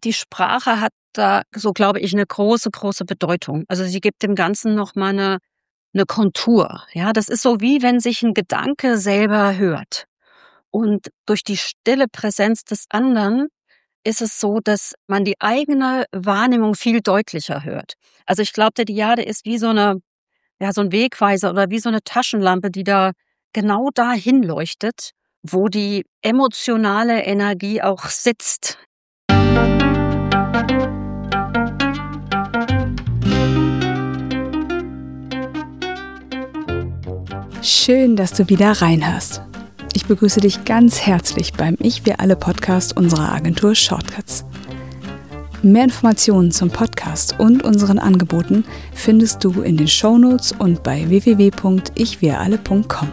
die Sprache hat da, so glaube ich, eine große, große Bedeutung. Also sie gibt dem Ganzen noch mal eine Kontur. Ja, das ist so, wie wenn sich ein Gedanke selber hört. Und durch die stille Präsenz des anderen ist es so, dass man die eigene Wahrnehmung viel deutlicher hört. Also ich glaube, der Dyade ist wie so ein Wegweiser oder wie so eine Taschenlampe, die da genau dahin leuchtet, wo die emotionale Energie auch sitzt. Schön, dass du wieder reinhörst. Ich begrüße dich ganz herzlich beim Ich Wir Alle Podcast unserer Agentur Shortcuts. Mehr Informationen zum Podcast und unseren Angeboten findest du in den Shownotes und bei www.ichwiralle.com.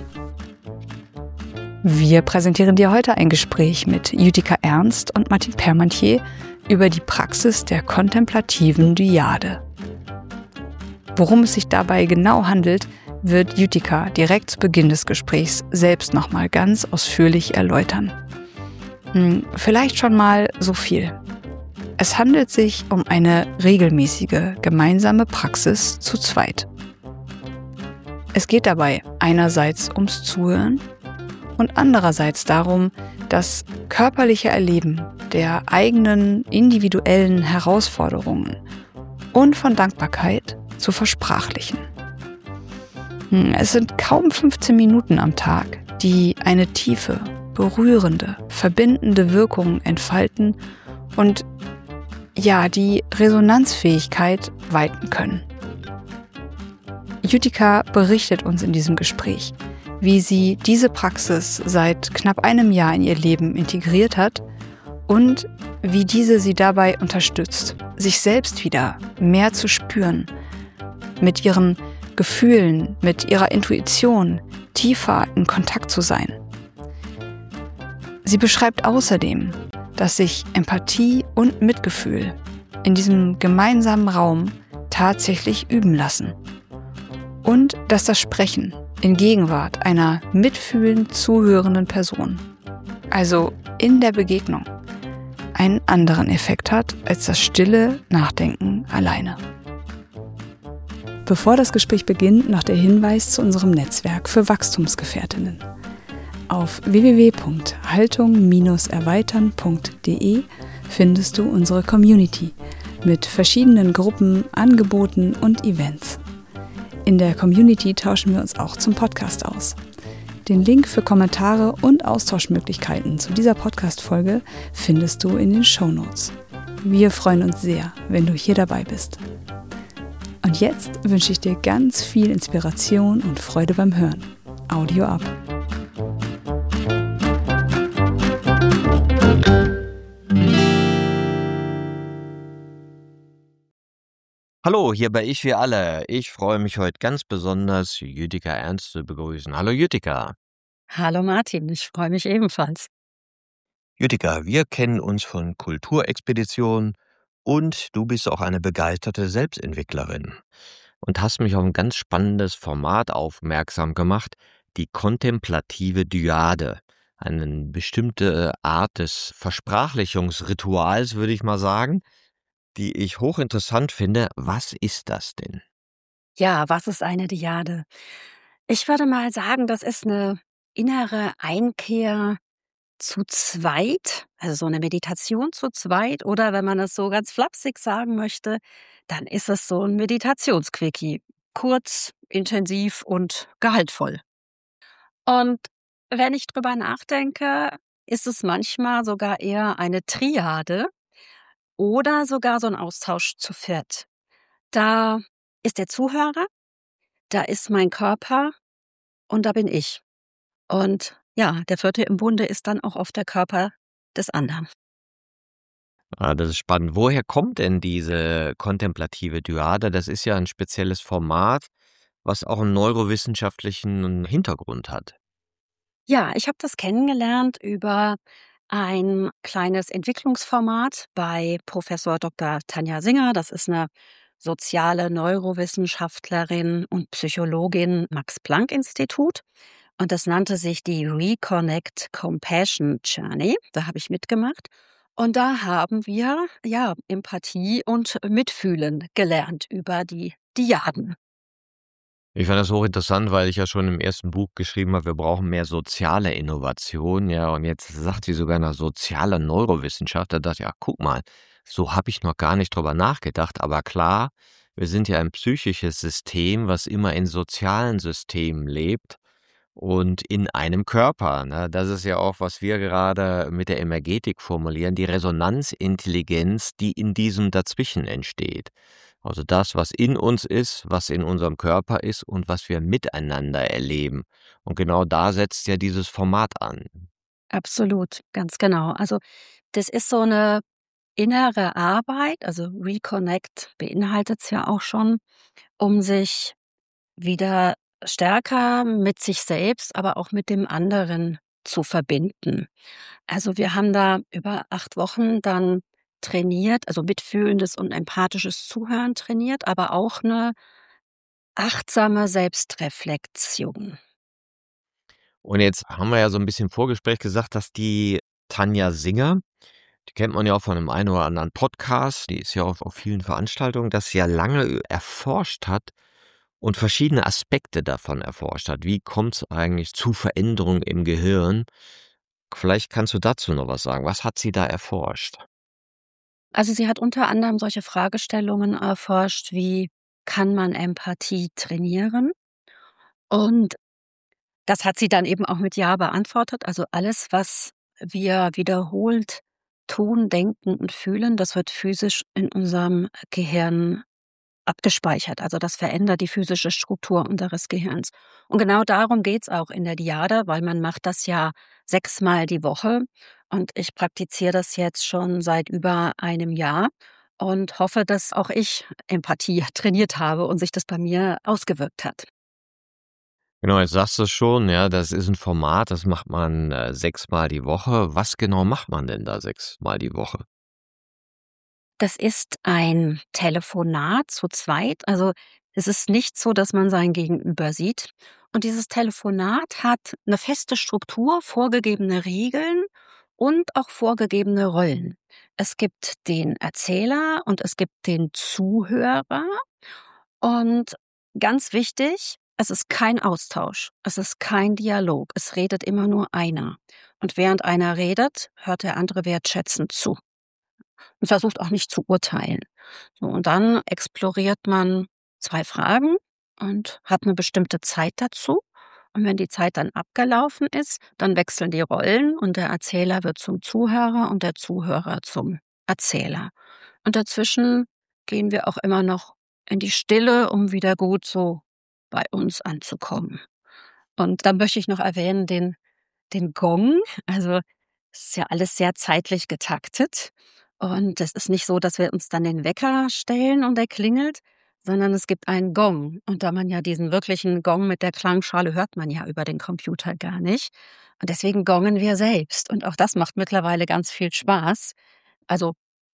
Wir präsentieren dir heute ein Gespräch mit Jüdica Ernst und Martin Parmentier über die Praxis der kontemplativen Dyade. Worum es sich dabei genau handelt, wird Jüdica direkt zu Beginn des Gesprächs selbst nochmal ganz ausführlich erläutern. Vielleicht schon mal so viel. Es handelt sich um eine regelmäßige gemeinsame Praxis zu zweit. Es geht dabei einerseits ums Zuhören und andererseits darum, das körperliche Erleben der eigenen individuellen Herausforderungen und von Dankbarkeit zu versprachlichen. Es sind kaum 15 Minuten am Tag, die eine tiefe, berührende, verbindende Wirkung entfalten und die Resonanzfähigkeit weiten können. Jüdica berichtet uns in diesem Gespräch, wie sie diese Praxis seit knapp einem Jahr in ihr Leben integriert hat und wie diese sie dabei unterstützt, sich selbst wieder mehr zu spüren, mit ihren Gefühlen, mit ihrer Intuition tiefer in Kontakt zu sein. Sie beschreibt außerdem, dass sich Empathie und Mitgefühl in diesem gemeinsamen Raum tatsächlich üben lassen und dass das Sprechen in Gegenwart einer mitfühlend zuhörenden Person, also in der Begegnung, einen anderen Effekt hat als das stille Nachdenken alleine. Bevor das Gespräch beginnt, noch der Hinweis zu unserem Netzwerk für Wachstumsgefährtinnen. Auf www.haltung-erweitern.de findest du unsere Community mit verschiedenen Gruppen, Angeboten und Events. In der Community tauschen wir uns auch zum Podcast aus. Den Link für Kommentare und Austauschmöglichkeiten zu dieser Podcast-Folge findest du in den Shownotes. Wir freuen uns sehr, wenn du hier dabei bist. Und jetzt wünsche ich dir ganz viel Inspiration und Freude beim Hören. Audio ab. Hallo, hier bei Ich Wir Alle. Ich freue mich heute ganz besonders, Jüdica Ernst zu begrüßen. Hallo Jüdica. Hallo Martin, ich freue mich ebenfalls. Jüdica, wir kennen uns von Kulturexpeditionen und du bist auch eine begeisterte Selbstentwicklerin und hast mich auf ein ganz spannendes Format aufmerksam gemacht, die kontemplative Dyade. Eine bestimmte Art des Versprachlichungsrituals, würde ich mal sagen, die ich hochinteressant finde. Was ist das denn? Ja, was ist eine Dyade? Ich würde mal sagen, das ist eine innere Einkehr zu zweit, also so eine Meditation zu zweit, oder wenn man es so ganz flapsig sagen möchte, dann ist es so ein Meditationsquickie. Kurz, intensiv und gehaltvoll. Und wenn ich drüber nachdenke, ist es manchmal sogar eher eine Triade oder sogar so ein Austausch zu viert. Da ist der Zuhörer, da ist mein Körper und da bin ich. Und ja, der vierte im Bunde ist dann auch oft der Körper des anderen. Das ist spannend. Woher kommt denn diese kontemplative Dyade? Das ist ja ein spezielles Format, was auch einen neurowissenschaftlichen Hintergrund hat. Ja, ich habe das kennengelernt über ein kleines Entwicklungsformat bei Professor Dr. Tanja Singer. Das ist eine soziale Neurowissenschaftlerin und Psychologin Max-Planck-Institut. Und das nannte sich die Reconnect Compassion Journey. Da habe ich mitgemacht. Und da haben wir, ja, Empathie und Mitfühlen gelernt über die Dyaden. Ich fand das hochinteressant, weil ich ja schon im ersten Buch geschrieben habe, wir brauchen mehr soziale Innovation, ja, und jetzt sagt sie sogar 'ne soziale Neurowissenschaft. Da dachte ich: „Ja, guck mal, so habe ich noch gar nicht drüber nachgedacht." Aber klar, wir sind ja ein psychisches System, was immer in sozialen Systemen lebt und in einem Körper, ne? Das ist ja auch, was wir gerade mit der Emergetik formulieren, die Resonanzintelligenz, die in diesem Dazwischen entsteht. Also das, was in uns ist, was in unserem Körper ist und was wir miteinander erleben. Und genau da setzt ja dieses Format an. Absolut, ganz genau. Also, das ist so eine innere Arbeit, also Reconnect beinhaltet's ja auch schon, um sich wieder stärker mit sich selbst, aber auch mit dem anderen zu verbinden. Also, wir haben da über 8 Wochen dann trainiert, also mitfühlendes und empathisches Zuhören trainiert, aber auch eine achtsame Selbstreflexion. Und jetzt haben wir ja so ein bisschen im Vorgespräch gesagt, dass die Tanja Singer, die kennt man ja auch von dem einen oder anderen Podcast, die ist ja auf vielen Veranstaltungen, dass sie ja lange erforscht hat und verschiedene Aspekte davon erforscht hat. Wie kommt es eigentlich zu Veränderungen im Gehirn? Vielleicht kannst du dazu noch was sagen. Was hat sie da erforscht? Also, sie hat unter anderem solche Fragestellungen erforscht wie: Kann man Empathie trainieren? Und das hat sie dann eben auch mit Ja beantwortet. Also, alles, was wir wiederholt tun, denken und fühlen, das wird physisch in unserem Gehirn abgespeichert. Also, das verändert die physische Struktur unseres Gehirns. Und genau darum geht's auch in der Dyade, weil man macht das ja 6-mal die Woche und ich praktiziere das jetzt schon seit über einem Jahr und hoffe, dass auch ich Empathie trainiert habe und sich das bei mir ausgewirkt hat. Genau, jetzt sagst du schon, ja, das ist ein Format, das macht man, 6-mal die Woche. Was genau macht man denn da 6-mal die Woche? Das ist ein Telefonat zu zweit. Also, es ist nicht so, dass man sein Gegenüber sieht. Und dieses Telefonat hat eine feste Struktur, vorgegebene Regeln und auch vorgegebene Rollen. Es gibt den Erzähler und es gibt den Zuhörer. Und ganz wichtig, es ist kein Austausch, es ist kein Dialog, es redet immer nur einer. Und während einer redet, hört der andere wertschätzend zu und versucht auch nicht zu urteilen. So, und dann exploriert man 2 Fragen und hat eine bestimmte Zeit dazu. Und wenn die Zeit dann abgelaufen ist, dann wechseln die Rollen und der Erzähler wird zum Zuhörer und der Zuhörer zum Erzähler. Und dazwischen gehen wir auch immer noch in die Stille, um wieder gut so bei uns anzukommen. Und dann möchte ich noch erwähnen den Gong. Also, es ist ja alles sehr zeitlich getaktet. Und es ist nicht so, dass wir uns dann den Wecker stellen und der klingelt, sondern es gibt einen Gong. Und da man ja diesen wirklichen Gong mit der Klangschale hört man ja über den Computer gar nicht. Und deswegen gongen wir selbst. Und auch das macht mittlerweile ganz viel Spaß. Also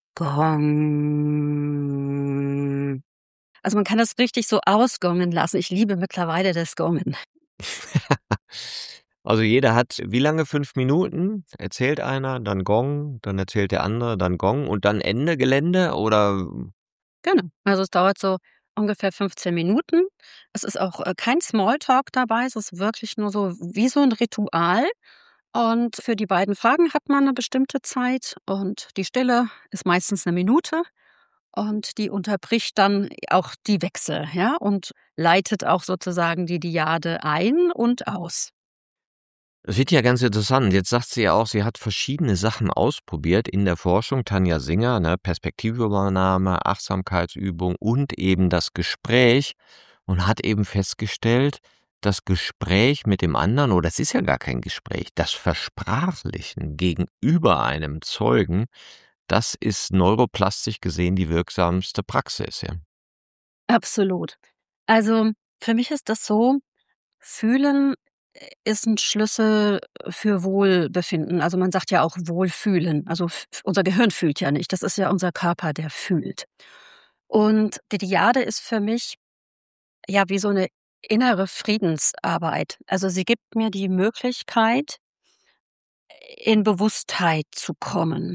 Gong. Also man kann das richtig so ausgongen lassen. Ich liebe mittlerweile das Gongen. Also, jeder hat wie lange? 5 Minuten? Erzählt einer, dann Gong, dann erzählt der andere, dann Gong und dann Ende Gelände oder Genau. Also, es dauert so ungefähr 15 Minuten. Es ist auch, kein Smalltalk dabei. Es ist wirklich nur so wie so 'n Ritual. Und für die beiden Fragen hat man 'ne bestimmte Zeit und die Stille ist meistens 'ne Minute und die unterbricht dann auch die Wechsel, ja, und leitet auch sozusagen die Dyade ein und aus. es wird ja ganz interessant. Jetzt sagt sie ja auch, sie hat verschiedene Sachen ausprobiert in der Forschung. Tanja Singer, ne, Perspektivübernahme, Achtsamkeitsübung und eben das Gespräch und hat eben festgestellt, das Gespräch mit dem anderen oder es ist ja gar kein Gespräch, das Versprachlichen gegenüber einem Zeugen, das ist neuroplastisch gesehen die wirksamste Praxis, ja. Absolut. Also, für mich ist das so, Fühlen, ist 'n Schlüssel für Wohlbefinden. Also, man sagt ja auch Wohlfühlen. Also, unser Gehirn fühlt ja nicht. Das ist ja unser Körper, der fühlt. Und die Dyade ist für mich, ja, wie so 'ne innere Friedensarbeit. Also, sie gibt mir die Möglichkeit, in Bewusstheit zu kommen.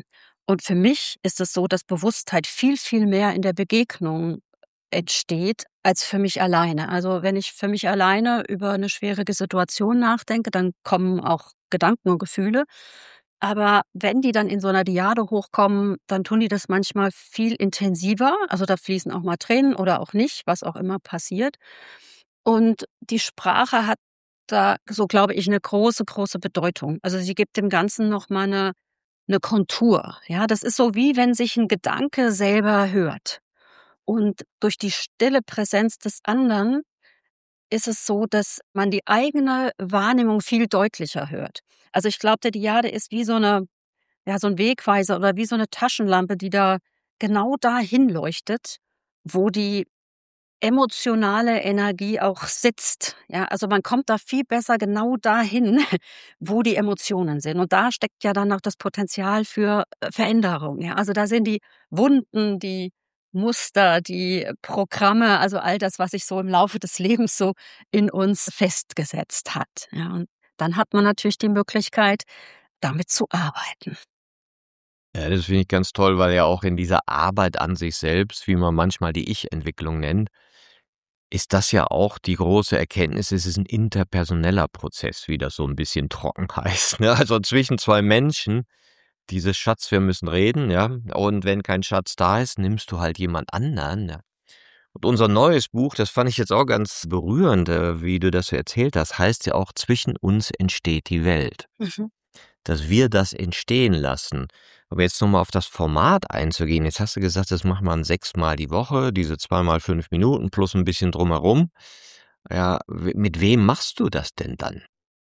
Und für mich ist es so, dass Bewusstheit viel, viel mehr in der Begegnung entsteht als für mich alleine. Also, wenn ich für mich alleine über eine schwierige Situation nachdenke, dann kommen auch Gedanken und Gefühle. Aber wenn die dann in so einer Dyade hochkommen, dann tun die das manchmal viel intensiver. Also, da fließen auch mal Tränen oder auch nicht, was auch immer passiert. Und die Sprache hat da, so glaube ich, eine große, große Bedeutung. Also, sie gibt dem Ganzen noch mal 'ne Kontur. Ja, das ist so, wie wenn sich ein Gedanke selber hört. Und durch die stille Präsenz des anderen ist es so, dass man die eigene Wahrnehmung viel deutlicher hört. Also, ich glaube, der Dyade ist wie so 'ne, ja, so 'n Wegweiser oder wie so 'ne Taschenlampe, die da genau dahin leuchtet, wo die emotionale Energie auch sitzt. Ja, also man kommt da viel besser genau dahin, wo die Emotionen sind. Und da steckt ja dann auch das Potenzial für Veränderung. Ja, also da sind die Wunden, die Muster, die Programme, also all das, was sich so im Laufe des Lebens so in uns festgesetzt hat. Ja, und dann hat man natürlich die Möglichkeit, damit zu arbeiten. Ja, das finde ich ganz toll, weil ja auch in dieser Arbeit an sich selbst, wie man manchmal die Ich-Entwicklung nennt, ist das ja auch die große Erkenntnis, es ist ein interpersoneller Prozess, wie das so ein bisschen trocken heißt, ne? Also, zwischen 2 Menschen, dieses Schatz, wir müssen reden, ja? Und wenn kein Schatz da ist, nimmst du halt jemand anderen, ja? Und unser neues Buch, das fand ich jetzt auch ganz berührend, wie du das so erzählt hast, heißt ja auch: „Zwischen uns entsteht die Welt." Mhm. Dass wir das entstehen lassen. Aber jetzt noch mal auf das Format einzugehen. Jetzt hast du gesagt, das macht man 6-mal die Woche, diese 2-mal 5 Minuten plus ein bisschen drumherum. Ja, mit wem machst du das denn dann?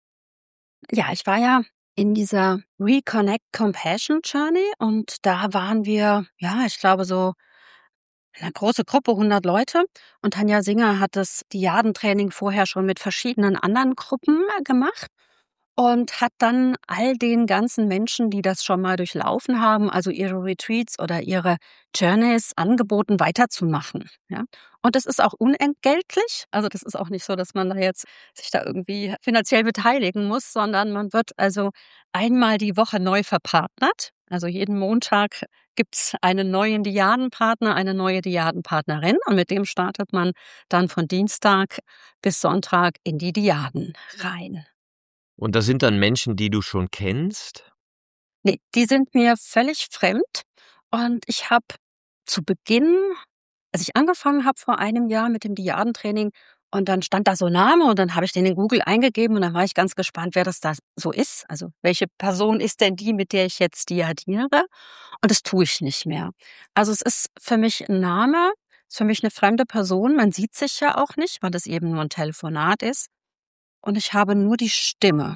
Ja, ich war ja in dieser Reconnect Compassion Journey und da waren wir, ja, ich glaube so eine große Gruppe, 100 Leute. Und Tanja Singer hat das Diadentraining vorher schon mit verschiedenen anderen Gruppen gemacht und hat dann all den ganzen Menschen, die das schon mal durchlaufen haben, also ihre Retreats oder ihre Journeys, angeboten, weiterzumachen, ja. Und das ist auch unentgeltlich. Also, das ist auch nicht so, dass man da jetzt sich da irgendwie finanziell beteiligen muss, sondern man wird also einmal die Woche neu verpartnert. Also, jeden Montag gibt's einen neuen Diadenpartner, eine neue Diadenpartnerin und mit dem startet man dann von Dienstag bis Sonntag in die Diaden rein. Und das sind dann Menschen, die du schon kennst? Ne, die sind mir völlig fremd und ich habe zu Beginn, als ich angefangen habe vor einem Jahr mit dem Diadentraining und dann stand da so Name und dann habe ich den in Google eingegeben und dann war ich ganz gespannt, wer das da so ist. Also, welche Person ist denn die, mit der ich jetzt diadiere? Und das tue ich nicht mehr. Also, es ist für mich 'n Name, ist für mich 'ne fremde Person. Man sieht sich ja auch nicht, weil es eben nur 'n Telefonat ist und ich habe nur die Stimme.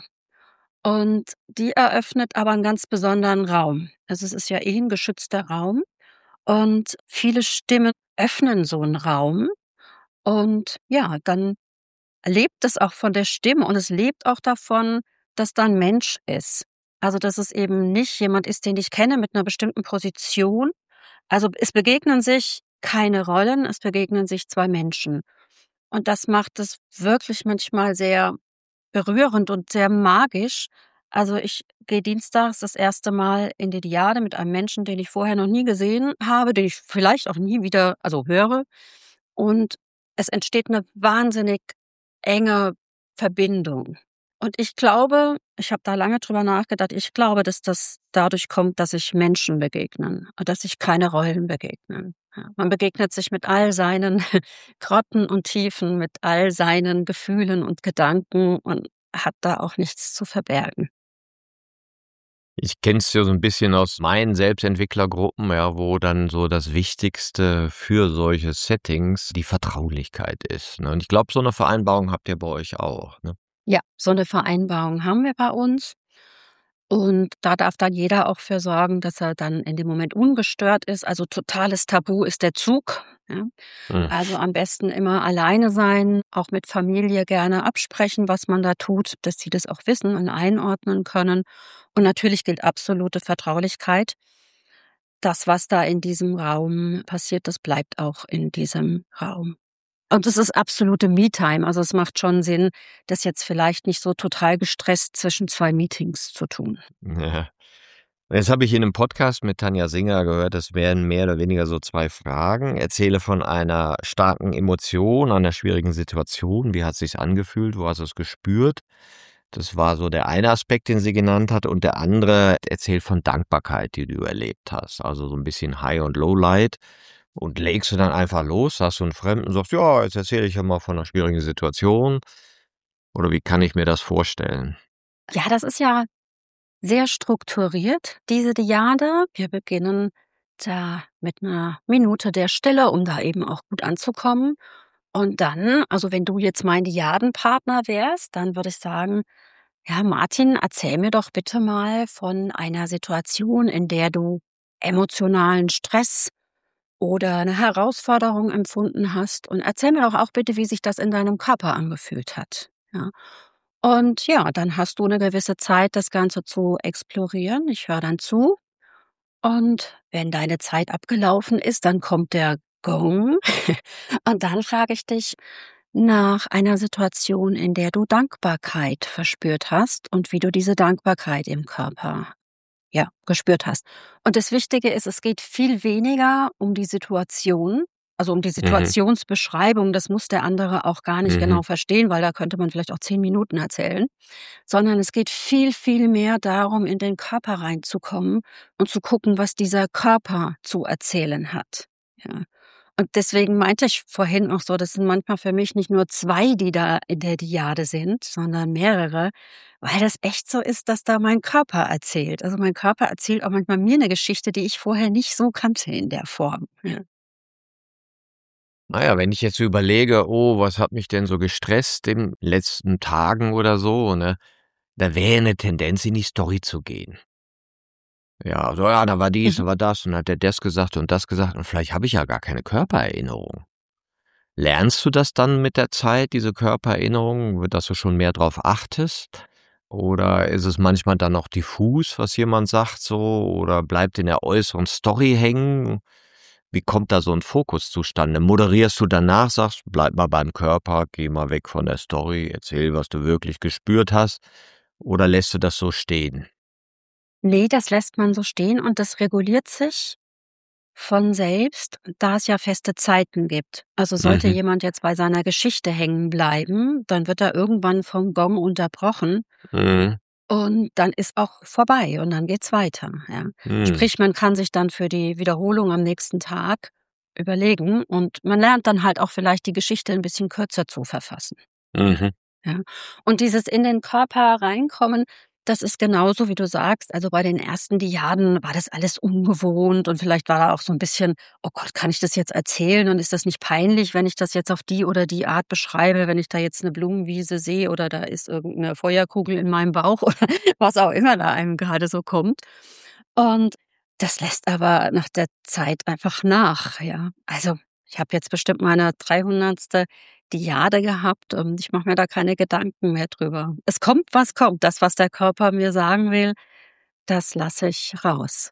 Und die eröffnet aber 'n ganz besonderen Raum. Also, es ist ja eh 'n geschützter Raum und viele Stimmen öffnen so 'n Raum und ja, dann lebt es auch von der Stimme und es lebt auch davon, dass da 'n Mensch ist. Also, dass es eben nicht jemand ist, den ich kenne mit 'ner bestimmten Position. Also, es begegnen sich keine Rollen, es begegnen sich 2 Menschen. Und das macht es wirklich manchmal sehr berührend und sehr magisch. Also, ich gehe dienstags das erste Mal in die Dyade mit einem Menschen, den ich vorher noch nie gesehen habe, den ich vielleicht auch nie wieder, also, höre. Und es entsteht eine wahnsinnig enge Verbindung. Und ich glaube, ich habe da lange drüber nachgedacht, ich glaube, dass das dadurch kommt, dass sich Menschen begegnen und dass sich keine Rollen begegnen. Ja, man begegnet sich mit all seinen Grotten und Tiefen, mit all seinen Gefühlen und Gedanken und hat da auch nichts zu verbergen. Ich kenne es ja so ein bisschen aus meinen Selbstentwicklergruppen, ja, wo dann so das Wichtigste für solche Settings die Vertraulichkeit ist, ne? Und ich glaube, so eine Vereinbarung habt ihr bei euch auch, ne? Ja, so eine Vereinbarung haben wir bei uns. Und da darf dann jeder auch für sorgen, dass er dann in dem Moment ungestört ist. Also, totales Tabu ist der Zug, ja. Mhm. Also, am besten immer alleine sein, auch mit Familie gerne absprechen, was man da tut, dass sie das auch wissen und einordnen können. Und natürlich gilt absolute Vertraulichkeit. Das, was da in diesem Raum passiert, das bleibt auch in diesem Raum. Und es ist absolute Me-Time. Also, es macht schon Sinn, das jetzt vielleicht nicht so total gestresst zwischen 2 Meetings zu tun. Ja. Jetzt habe ich in einem Podcast mit Tanja Singer gehört, das wären mehr oder weniger so 2 Fragen. Erzähle von einer starken Emotion, einer schwierigen Situation. Wie hat sich's angefühlt? Wo hast du's gespürt? Das war so der eine Aspekt, den sie genannt hat. Und der andere erzählt von Dankbarkeit, die du erlebt hast. Also so ein bisschen High und Lowlight. Und legst du dann einfach los, sagst du 'n Fremden, sagst: „Ja, jetzt erzähle ich ja mal von 'ner schwierigen Situation." Oder wie kann ich mir das vorstellen? Ja, das ist ja sehr strukturiert, diese Diade. Wir beginnen da mit einer Minute der Stille, um da eben auch gut anzukommen. Und dann, also wenn du jetzt mein Diadenpartner wärst, dann würde ich sagen: „Ja, Martin, erzähl mir doch bitte mal von einer Situation, in der du emotionalen Stress oder eine Herausforderung empfunden hast, und erzähl mir doch auch bitte, wie sich das in deinem Körper angefühlt hat." Ja. Und ja, dann hast du eine gewisse Zeit, das Ganze zu explorieren. Ich höre dann zu, und wenn deine Zeit abgelaufen ist, dann kommt der Gong und dann frage ich dich nach einer Situation, in der du Dankbarkeit verspürt hast und wie du diese Dankbarkeit im Körper, ja, gespürt hast. Und das Wichtige ist, es geht viel weniger um die Situation, also um die Mhm, Situationsbeschreibung. Das muss der andere auch gar nicht mhm, genau verstehen, weil da könnte man vielleicht auch 10 Minuten erzählen, sondern es geht viel, viel mehr darum, in den Körper reinzukommen und zu gucken, was dieser Körper zu erzählen hat. Ja. Und deswegen meinte ich vorhin auch so, das sind manchmal für mich nicht nur 2, die da in der Dyade sind, sondern mehrere, weil das echt so ist, dass da mein Körper erzählt. Also, mein Körper erzählt auch manchmal mir eine Geschichte, die ich vorher nicht so kannte in der Form. Ja. Na ja, wenn ich jetzt überlege: „Oh, was hat mich denn so gestresst in den letzten Tagen oder so", ne? Da wäre 'ne Tendenz, in die Story zu gehen. Ja, so: „Ja, da war dies, Mhm. da war das und dann hat der das gesagt und das gesagt" und vielleicht habe ich ja gar keine Körpererinnerung. Lernst du das dann mit der Zeit, diese Körpererinnerung, dass du schon mehr drauf achtest? Oder ist es manchmal dann noch diffus, was jemand sagt so, oder bleibt in der äußeren Story hängen? Wie kommt da so 'n Fokus zustande? Moderierst du danach, sagst: „Bleib mal beim Körper, geh mal weg von der Story, erzähl, was du wirklich gespürt hast", oder lässt du das so stehen? Ne, das lässt man so stehen, und das reguliert sich von selbst, da es ja feste Zeiten gibt. Also, sollte Mhm, jemand jetzt bei seiner Geschichte hängen bleiben, dann wird er irgendwann vom Gong unterbrochen. mhm, Und dann ist auch vorbei und dann geht's weiter, ja. mhm, Sprich, man kann sich dann für die Wiederholung am nächsten Tag überlegen, und man lernt dann halt auch vielleicht die Geschichte 'n bisschen kürzer zu verfassen. mhm. Ja. Und dieses in den Körper reinkommen, das ist genauso, wie du sagst. Also, bei den ersten Diaden war das alles ungewohnt, und vielleicht war da auch so ein bisschen: „Oh Gott, kann ich das jetzt erzählen, und ist das nicht peinlich, wenn ich das jetzt auf die oder die Art beschreibe, wenn ich da jetzt eine Blumenwiese sehe oder da ist irgendeine Feuerkugel in meinem Bauch" oder was auch immer da einem gerade so kommt. Und das lässt aber nach der Zeit einfach nach, ja. Also, ich habe jetzt bestimmt meine 300. Dyade gehabt, und ich mache mir da keine Gedanken mehr drüber. Es kommt, was kommt. Das, was der Körper mir sagen will, das lasse ich raus.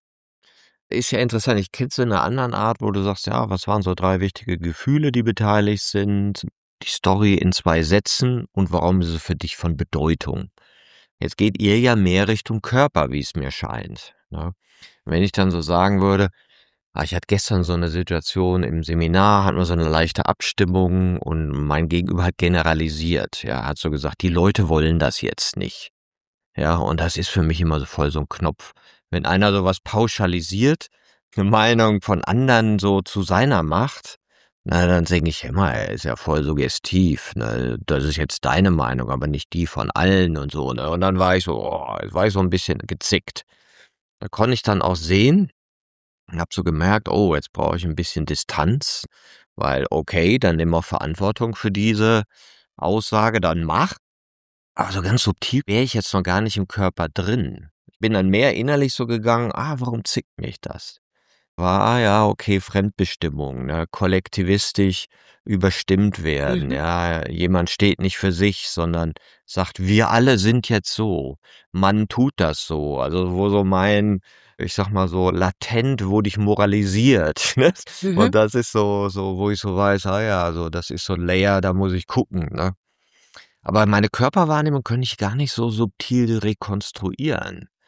Ist ja interessant. Ich kenne es in 'ner anderen Art, wo du sagst: „Ja, was waren so 3 wichtige Gefühle, die beteiligt sind? Die Story in 2 Sätzen und warum ist es für dich von Bedeutung?" Jetzt geht ihr ja mehr Richtung Körper, wie es mir scheint, ne? Wenn ich dann so sagen würde: ich hatte gestern so 'ne Situation im Seminar, hatten wir so 'ne leichte Abstimmung und mein Gegenüber hat generalisiert, ja, hat so gesagt: „Die Leute wollen das jetzt nicht." Ja, und das ist für mich immer so voll so 'n Knopf. Wenn einer so was pauschalisiert, 'ne Meinung von anderen so zu seiner macht, na, dann denke ich immer: „Ey, ist ja voll suggestiv, ne? Das ist jetzt deine Meinung, aber nicht die von allen" und so, ne? Und dann war ich so war ich so 'n bisschen gezickt. Da konnte ich dann auch sehen und habe so gemerkt: „Oh, jetzt brauche ich 'n bisschen Distanz, weil okay, dann nimm auch Verantwortung für diese Aussage, dann mach." Aber so ganz subtil wäre ich jetzt noch gar nicht im Körper drin. Ich bin dann mehr innerlich so gegangen: warum zickt mich das?" War, ja, okay, Fremdbestimmung, ne, kollektivistisch überstimmt werden, Mhm, ja. Jemand steht nicht für sich, sondern sagt: „Wir alle sind jetzt so. Man tut das so." Also, wo so ich sage mal so, latent wurde ich moralisiert, ne? mhm. Und das ist so, wo ich so weiß, ja, so, das ist so 'n Layer, da muss ich gucken, ne? Aber meine Körperwahrnehmung könnte ich gar nicht so subtil rekonstruieren.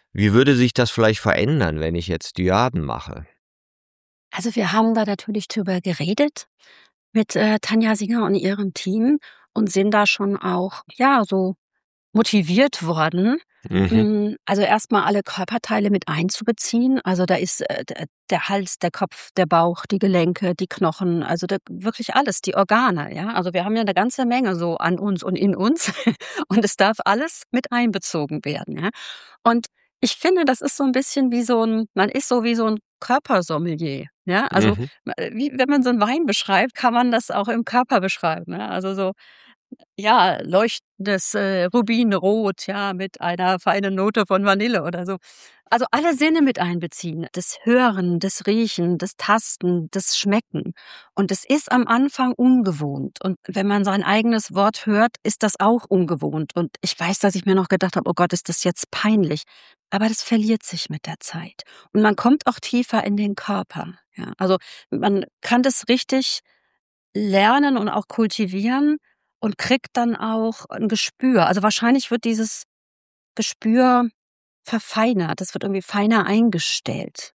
Wie würde sich das vielleicht verändern, wenn ich jetzt Dyaden mache? Also, wir haben da natürlich drüber geredet mit, Tanja Singer und ihrem Team und sind da schon auch, ja, so motiviert worden, Mhm. also erstmal alle Körperteile mit einzubeziehen. Also, da ist, der Hals, der Kopf, der Bauch, die Gelenke, die Knochen, also da wirklich alles, die Organe, ja? Also, wir haben ja eine ganze Menge so an uns und in uns und es darf alles mit einbezogen werden, ja? Und ich finde, das ist so ein bisschen wie so ein, man ist so wie so ein Körpersommelier, ja? Also, Mhm. wie wenn man so 'n Wein beschreibt, kann man das auch im Körper beschreiben, ja? Also, so, ja, leuchtendes, Rubinrot, ja, mit einer feinen Note von Vanille oder so. Also, alle Sinne mit einbeziehen. Das Hören, das Riechen, das Tasten, das Schmecken. Und es ist am Anfang ungewohnt. Und wenn man sein eigenes Wort hört, ist das auch ungewohnt. Und ich weiß, dass ich mir noch gedacht habe: „Oh Gott, ist das jetzt peinlich?“ Aber das verliert sich mit der Zeit. Und man kommt auch tiefer in den Körper, ja. Also, man kann das richtig lernen und auch kultivieren und kriegt dann auch 'n Gespür. Also, wahrscheinlich wird dieses Gespür verfeinert. Das wird irgendwie feiner eingestellt.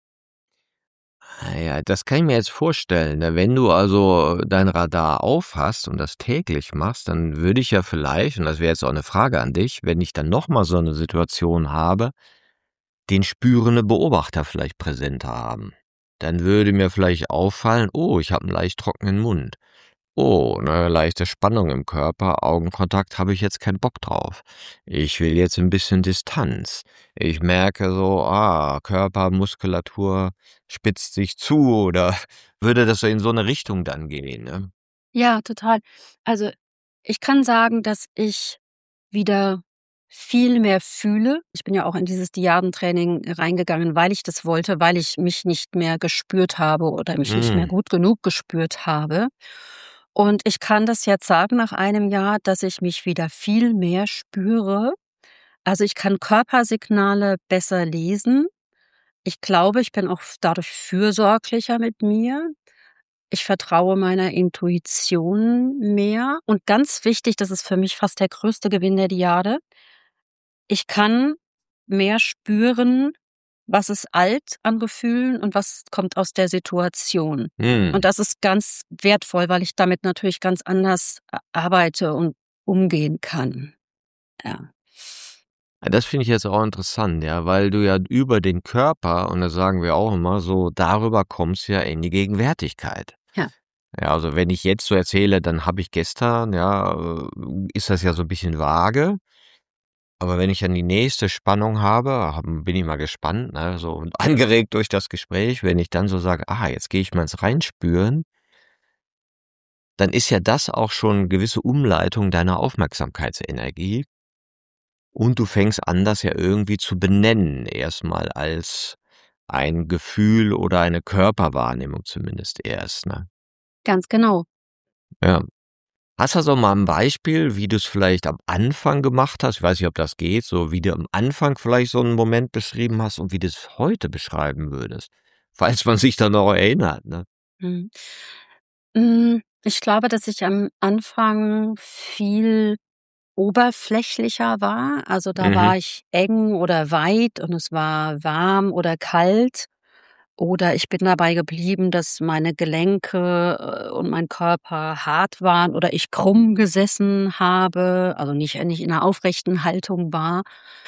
Ah ja, das kann ich mir jetzt vorstellen, ne? Wenn du also dein Radar auf hast und das täglich machst, dann würde ich ja vielleicht, und das wäre jetzt auch eine Frage an dich, wenn ich dann noch mal so eine Situation habe, den spürende Beobachter vielleicht präsenter haben. Dann würde mir vielleicht auffallen: „Oh, ich habe einen leicht trockenen Mund. Oh, 'ne leichte Spannung im Körper, Augenkontakt habe ich jetzt keinen Bock drauf. Ich will jetzt 'n bisschen Distanz. Ich merke so, Körpermuskulatur spitzt sich zu“, oder würde das so in so 'ne Richtung dann gehen, ne? Ja, total. Also, ich kann sagen, dass ich wieder viel mehr fühle. Ich bin ja auch in dieses Diadentraining reingegangen, weil ich das wollte, weil ich mich nicht mehr gespürt habe oder mich nicht mehr Mhm. gut genug gespürt habe. Und ich kann das jetzt sagen nach einem Jahr, dass ich mich wieder viel mehr spüre. Also, ich kann Körpersignale besser lesen. Ich glaube, ich bin auch dadurch fürsorglicher mit mir. Ich vertraue meiner Intuition mehr und ganz wichtig, das ist für mich fast der größte Gewinn der Diade, ich kann mehr spüren, was ist alt an Gefühlen und was kommt aus der Situation. Und Mhm. das ist ganz wertvoll, weil ich damit natürlich ganz anders arbeite und umgehen kann. Ja. Ja, das finde ich jetzt auch interessant, ja, weil du ja über den Körper, und das sagen wir auch immer so, darüber kommst du ja in die Gegenwärtigkeit. Ja. Ja, also wenn ich jetzt so erzähle, dann habe ich gestern, ja, ist das ja so 'n bisschen vage. Aber wenn ich dann die nächste Spannung habe, bin ich mal gespannt, ne, so, und angeregt durch das Gespräch, wenn ich dann so sage: „Ah, jetzt gehe ich mal ins Reinspüren“, dann ist ja das auch schon gewisse Umleitung deiner Aufmerksamkeitsenergie, und du fängst an, das ja irgendwie zu benennen, erstmal als ein Gefühl oder eine Körperwahrnehmung zumindest erst, ne? Ganz genau. Ja. Hast du so mal 'n Beispiel, wie du's vielleicht am Anfang gemacht hast? Ich weiß nicht, ob das geht, so wie du am Anfang vielleicht so 'n Moment beschrieben hast und wie du's heute beschreiben würdest, falls man sich da noch erinnert, ne? Mhm. Ich glaube, dass ich am Anfang viel oberflächlicher war. Also, da Mhm, war ich eng oder weit und es war warm oder kalt. Oder ich bin dabei geblieben, dass meine Gelenke, und mein Körper hart waren oder ich krumm gesessen habe, also nicht in 'ner aufrechten Haltung war.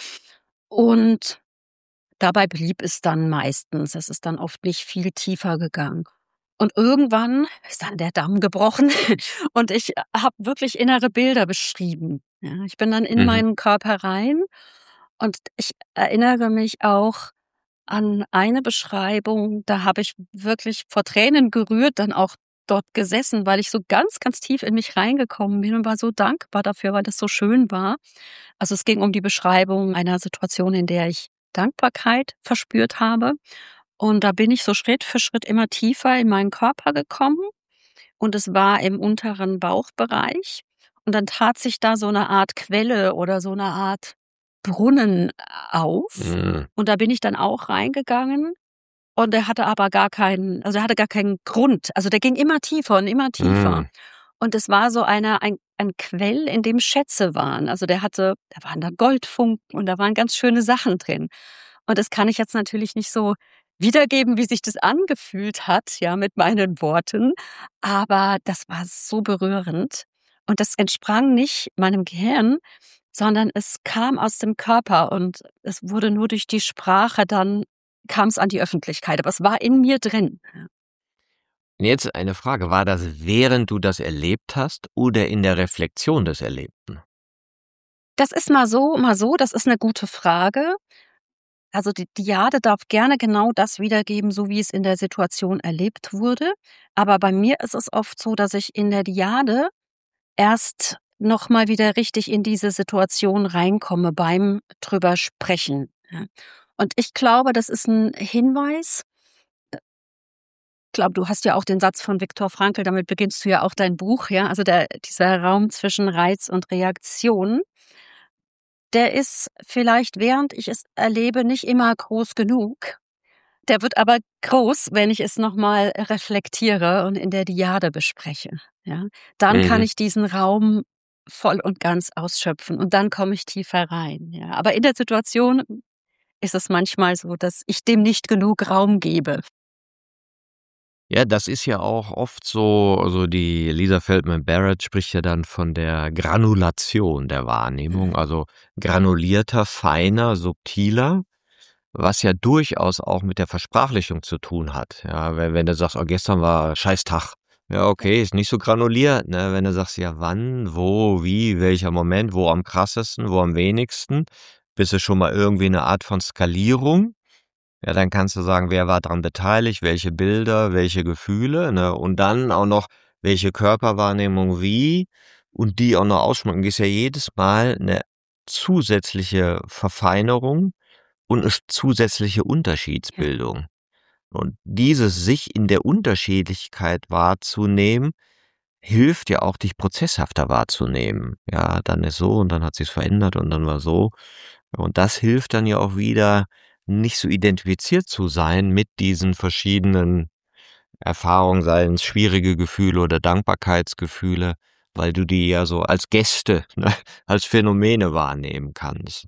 Und dabei blieb es dann meistens. Es ist dann oft nicht viel tiefer gegangen. Und irgendwann ist dann der Damm gebrochen und ich habe wirklich innere Bilder beschrieben. Ja, ich bin dann in mhm, meinen Körper rein und ich erinnere mich auch an eine Beschreibung, da habe ich wirklich vor Tränen gerührt dann auch dort gesessen, weil ich so ganz, ganz tief in mich reingekommen bin und war so dankbar dafür, weil das so schön war. Also, es ging um die Beschreibung einer Situation, in der ich Dankbarkeit verspürt habe. Und da bin ich so Schritt für Schritt immer tiefer in meinen Körper gekommen und es war im unteren Bauchbereich. Und dann tat sich da so 'ne Art Quelle oder so 'ne Art Brunnen auf. mhm, Und da bin ich dann auch reingegangen und der hatte aber gar keinen, also, der hatte gar keinen Grund. Also, der ging immer tiefer und immer tiefer. mhm, Und es war so ein Quell, in dem Schätze waren. Also, da waren da Goldfunken und da waren ganz schöne Sachen drin. Und das kann ich jetzt natürlich nicht so wiedergeben, wie sich das angefühlt hat, ja, mit meinen Worten. Aber das war so berührend. Und das entsprang nicht meinem Gehirn, sondern es kam aus dem Körper und es wurde nur durch die Sprache dann kam es an die Öffentlichkeit, aber es war in mir drin. Und jetzt eine Frage, war das während du das erlebt hast oder in der Reflexion des Erlebten? Das ist mal so, das ist 'ne gute Frage. Also, die Dyade darf gerne genau das wiedergeben, so wie es in der Situation erlebt wurde. Aber bei mir ist es oft so, dass ich in der Dyade erst noch mal wieder richtig in diese Situation reinkomme beim drüber sprechen, ja. Und ich glaube, das ist 'n Hinweis. Ich glaube, du hast ja auch den Satz von Viktor Frankl, damit beginnst du ja auch dein Buch, ja? Also, dieser Raum zwischen Reiz und Reaktion, der ist vielleicht, während ich es erlebe, nicht immer groß genug. Der wird aber groß, wenn ich es noch mal reflektiere und in der Dyade bespreche, ja? Dann kann Mhm. ich diesen Raum voll und ganz ausschöpfen und dann komme ich tiefer rein, ja? Aber in der Situation ist es manchmal so, dass ich dem nicht genug Raum gebe. Ja, das ist ja auch oft so, also die Lisa Feldman Barrett spricht ja dann von der Granulation der Wahrnehmung, Mhm. also granulierter, feiner, subtiler, was ja durchaus auch mit der Versprachlichung zu tun hat. Ja, wenn du sagst: „Oh, gestern war scheiß Tag." Ja, Ja, okay, ist nicht so granuliert, ne? Wenn du sagst: „Ja, wann, wo, wie, welcher Moment, wo am krassesten, wo am wenigsten", bist du schon mal irgendwie 'ne Art von Skalierung. Ja, dann kannst du sagen, wer war dran beteiligt, welche Bilder, welche Gefühle, ne? Und dann auch noch, welche Körperwahrnehmung wie und die auch noch ausschmücken, ist ja jedes Mal eine zusätzliche Verfeinerung und eine zusätzliche ja, Unterschiedsbildung. Und dieses sich in der Unterschiedlichkeit wahrzunehmen, hilft ja auch, dich prozesshafter wahrzunehmen. Ja, dann ist so und dann hat sich's verändert und dann war so. Und das hilft dann ja auch wieder, nicht so identifiziert zu sein mit diesen verschiedenen Erfahrungen, seien es schwierige Gefühle oder Dankbarkeitsgefühle, weil du die ja so als Gäste, ne, als Phänomene wahrnehmen kannst.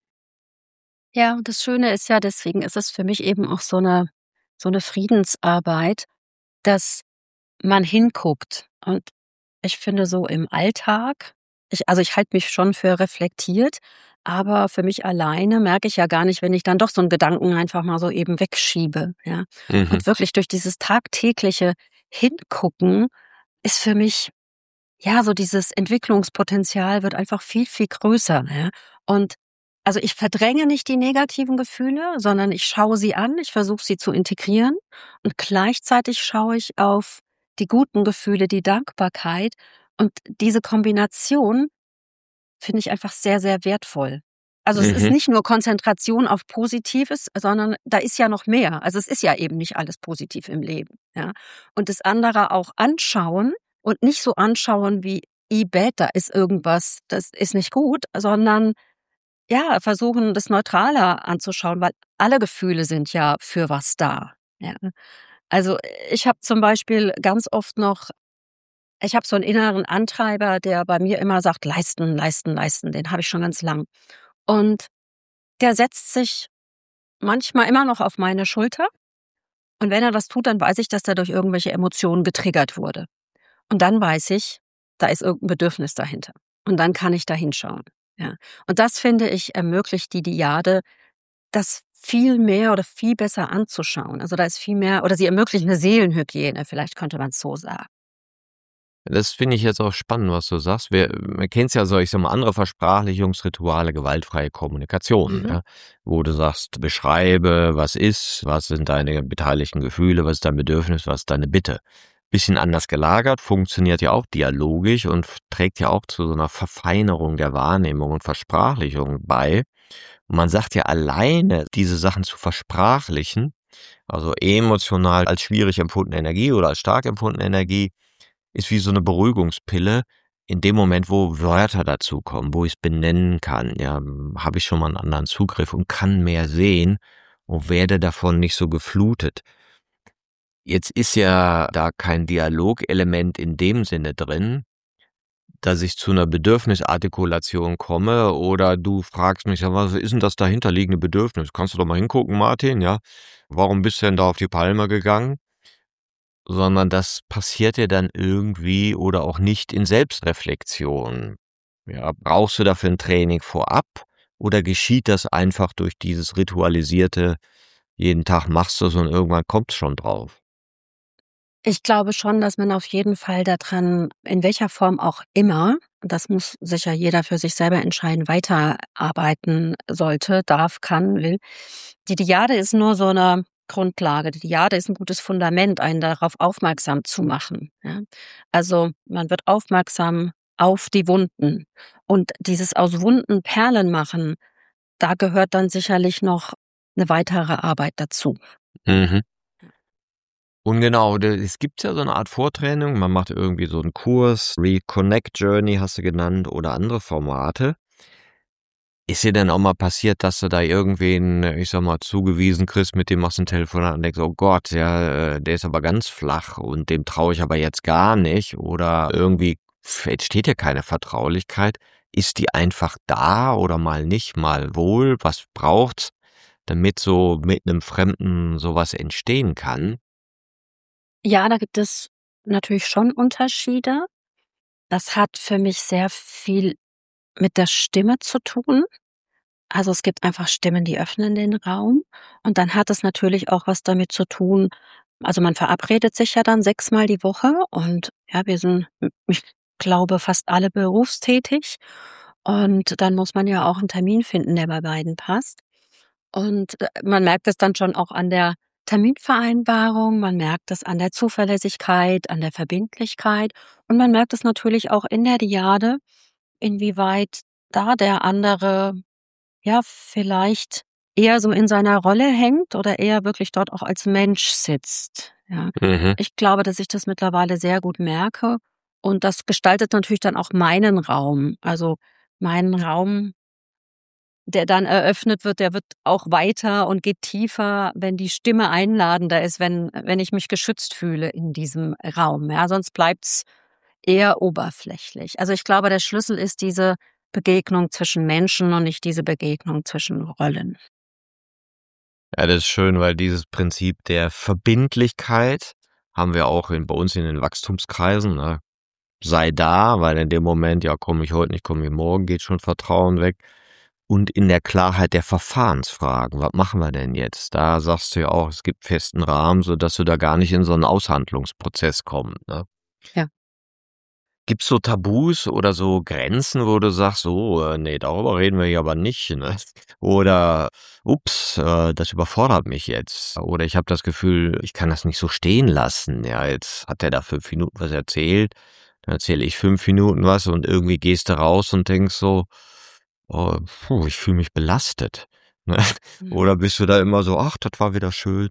ja, und das Schöne ist ja, deswegen ist es für mich eben auch so 'ne Friedensarbeit, dass man hinguckt. Und ich finde so im Alltag ich halte mich schon für reflektiert, aber für mich alleine merke ich ja gar nicht, wenn ich dann doch so 'n Gedanken einfach mal so eben wegschiebe, ja? Mhm, Und wirklich durch dieses tagtägliche Hingucken ist für mich ja, so dieses Entwicklungspotenzial wird einfach viel, viel größer, ja? Und also, ich verdränge nicht die negativen Gefühle, sondern ich schaue sie an, ich versuche sie zu integrieren und gleichzeitig schaue ich auf die guten Gefühle, die Dankbarkeit und diese Kombination finde ich einfach sehr, sehr wertvoll. Also, es ist mhm. nicht nur Konzentration auf Positives, sondern da ist ja noch mehr. Also, es ist ja eben nicht alles positiv im Leben, ja? Und das andere auch anschauen und nicht so anschauen wie: „I da ist irgendwas, das ist nicht gut", sondern, ja, versuchen, das neutraler anzuschauen, weil alle Gefühle sind ja für was da, ja? Also, ich habe zum Beispiel ganz oft noch ich habe so 'n inneren Antreiber, der bei mir immer sagt: „Leisten, leisten, leisten." Den habe ich schon ganz lang. Und der setzt sich manchmal immer noch auf meine Schulter und wenn er das tut, dann weiß ich, dass der durch irgendwelche Emotionen getriggert wurde. Und dann weiß ich, da ist irgend 'n Bedürfnis dahinter. Und dann kann ich da hinschauen, ja. Und das, finde ich, ermöglicht die Dyade, das viel mehr oder viel besser anzuschauen. Also, da ist viel mehr oder sie ermöglicht 'ne Seelenhygiene, vielleicht könnte man's so sagen. Das finde ich jetzt auch spannend, was du sagst. Man kennt's ja so, ich sage mal, andere Versprachlichungsrituale, gewaltfreie Kommunikation, Mhm. ja, wo du sagst: „Beschreibe, was ist, was sind deine beteiligten Gefühle, was ist dein Bedürfnis, was ist deine Bitte?" Bisschen anders gelagert, funktioniert ja auch dialogisch und trägt ja auch zu so einer Verfeinerung der Wahrnehmung und Versprachlichung bei. Und man sagt ja, alleine diese Sachen zu versprachlichen, also emotional als schwierig empfundene Energie oder als stark empfundene Energie, ist wie so eine Beruhigungspille in dem Moment, wo Wörter dazukommen, wo ich's benennen kann, ja, habe ich schon mal einen anderen Zugriff und kann mehr sehen und werde davon nicht so geflutet. Jetzt ist ja da kein Dialogelement in dem Sinne drin. dass ich zu einer Bedürfnisartikulation komme oder du fragst mich: „Ja, was ist denn das dahinterliegende Bedürfnis? Kannst du doch mal hingucken, Martin, ja? Warum bist du denn da auf die Palme gegangen?“ Sondern das passiert ja dann irgendwie oder auch nicht in Selbstreflexion. Ja, brauchst du dafür ein Training vorab oder geschieht das einfach durch dieses ritualisierte, jeden Tag machst du's und irgendwann kommt's schon drauf? Ich glaube schon, dass man auf jeden Fall daran, in welcher Form auch immer, das muss sicher jeder für sich selber entscheiden, weiterarbeiten sollte, darf, kann, will. Die Dyade ist nur so eine Grundlage. Die Dyade ist ein gutes Fundament, einen darauf aufmerksam zu machen, ja? Also, man wird aufmerksam auf die Wunden. Und dieses aus Wunden Perlen machen, da gehört dann sicherlich noch eine weitere Arbeit dazu. Mhm. Und genau, es gibt ja so eine Art Vortraining, man macht irgendwie so einen Kurs, Reconnect Journey hast du genannt oder andere Formate. Ist dir denn auch mal passiert, dass du da irgendwen, ich sage mal, zugewiesen kriegst, mit dem machst du 'n Telefonat und denkst: „Oh Gott, ja, der ist aber ganz flach und dem traue ich aber jetzt gar nicht“ oder irgendwie entsteht ja keine Vertraulichkeit. Ist die einfach da oder mal nicht, mal wohl? Was braucht's, damit so mit 'nem Fremden so was entstehen kann? Ja, da gibt es natürlich schon Unterschiede. Das hat für mich sehr viel mit der Stimme zu tun. Also, es gibt einfach Stimmen, die öffnen den Raum. Und dann hat es natürlich auch was damit zu tun, also, man verabredet sich ja dann 6-mal die Woche und ja, wir sind, ich glaube, fast alle berufstätig. Und dann muss man ja auch einen Termin finden, der bei beiden passt. Und, man merkt es dann schon auch an der Terminvereinbarung, man merkt es an der Zuverlässigkeit, an der Verbindlichkeit und man merkt es natürlich auch in der Dyade, inwieweit da der andere, ja, vielleicht eher so in seiner Rolle hängt oder eher wirklich dort auch als Mensch sitzt, ja. Mhm. Ich glaube, dass ich das mittlerweile sehr gut merke und das gestaltet natürlich dann auch meinen Raum. Also, meinen Raum, der dann eröffnet wird, der wird auch weiter und geht tiefer, wenn die Stimme einladender ist, wenn ich mich geschützt fühle in diesem Raum, ja, sonst bleibt's eher oberflächlich. Also, ich glaube, der Schlüssel ist diese Begegnung zwischen Menschen und nicht diese Begegnung zwischen Rollen. Ja, das ist schön, weil dieses Prinzip der Verbindlichkeit haben wir auch bei uns in den Wachstumskreisen, ne? Sei da, weil in dem Moment, ja, komme ich heute nicht, komme ich morgen, geht schon Vertrauen weg. Und in der Klarheit der Verfahrensfragen, was machen wir denn jetzt? Da sagst du ja auch, es gibt festen Rahmen, sodass du da gar nicht in so einen Aushandlungsprozess kommst, ne? Ja. Gibt's so Tabus oder so Grenzen, wo du sagst: „So, ne, darüber reden wir hier aber nicht“, ne? Oder: „Ups, das überfordert mich jetzt.“ Oder: „Ich habe das Gefühl, ich kann das nicht so stehen lassen.“ Ja, jetzt hat der da 5 Minuten was erzählt, dann erzähle ich 5 Minuten was und irgendwie gehst du raus und denkst so: „Oh, ich fühle mich belastet“, ne? Mhm. Oder bist du da immer so: „Ach, das war wieder schön?“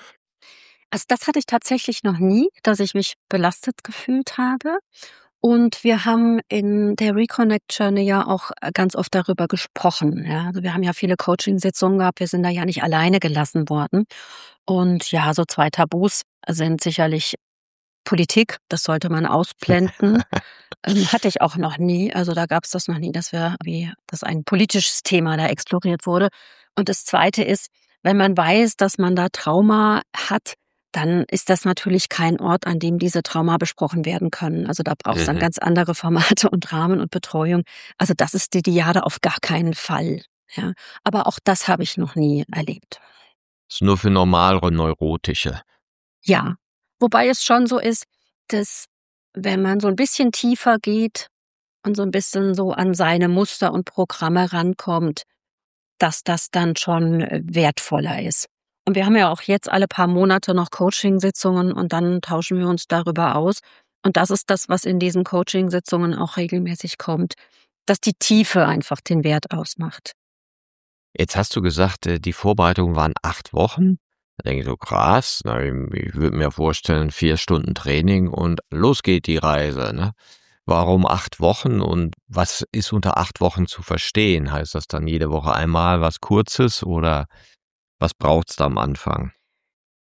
Also, das hatte ich tatsächlich noch nie, dass ich mich belastet gefühlt habe. Und wir haben in der Reconnect Journey ja auch, ganz oft darüber gesprochen, ja. Also, wir haben ja viele Coachingsitzungen gehabt, wir sind da ja nicht alleine gelassen worden. Und ja, so 2 Tabus sind sicherlich Politik, das sollte man ausblenden. Hatte ich auch noch nie. Also, da gab's das noch nie, dass ein politisches Thema da exploriert wurde. Und das Zweite ist, wenn man weiß, dass man da Trauma hat, dann ist das natürlich kein Ort, an dem diese Trauma besprochen werden können. Also, da braucht's dann Mhm. ganz andere Formate und Rahmen und Betreuung. Also, das ist die Dyade auf gar keinen Fall, ja. Aber auch das habe ich noch nie erlebt. Ist nur für normale Neurotische. Ja, wobei es schon so ist, dass wenn man so 'n bisschen tiefer geht und so 'n bisschen so an seine Muster und Programme rankommt, dass das dann schon, wertvoller ist. Und wir haben ja auch jetzt alle paar Monate noch Coachingsitzungen und dann tauschen wir uns darüber aus. Und das ist das, was in diesen Coachingsitzungen auch regelmäßig kommt, dass die Tiefe einfach den Wert ausmacht. Jetzt hast du gesagt, die Vorbereitungen waren 8 Wochen. Da denke ich so: „Krass“, na, ich würde mir vorstellen, 4 Stunden Training und los geht die Reise, ne? Warum 8 Wochen und was ist unter 8 Wochen zu verstehen? Heißt das dann jede Woche einmal was Kurzes oder was braucht's da am Anfang?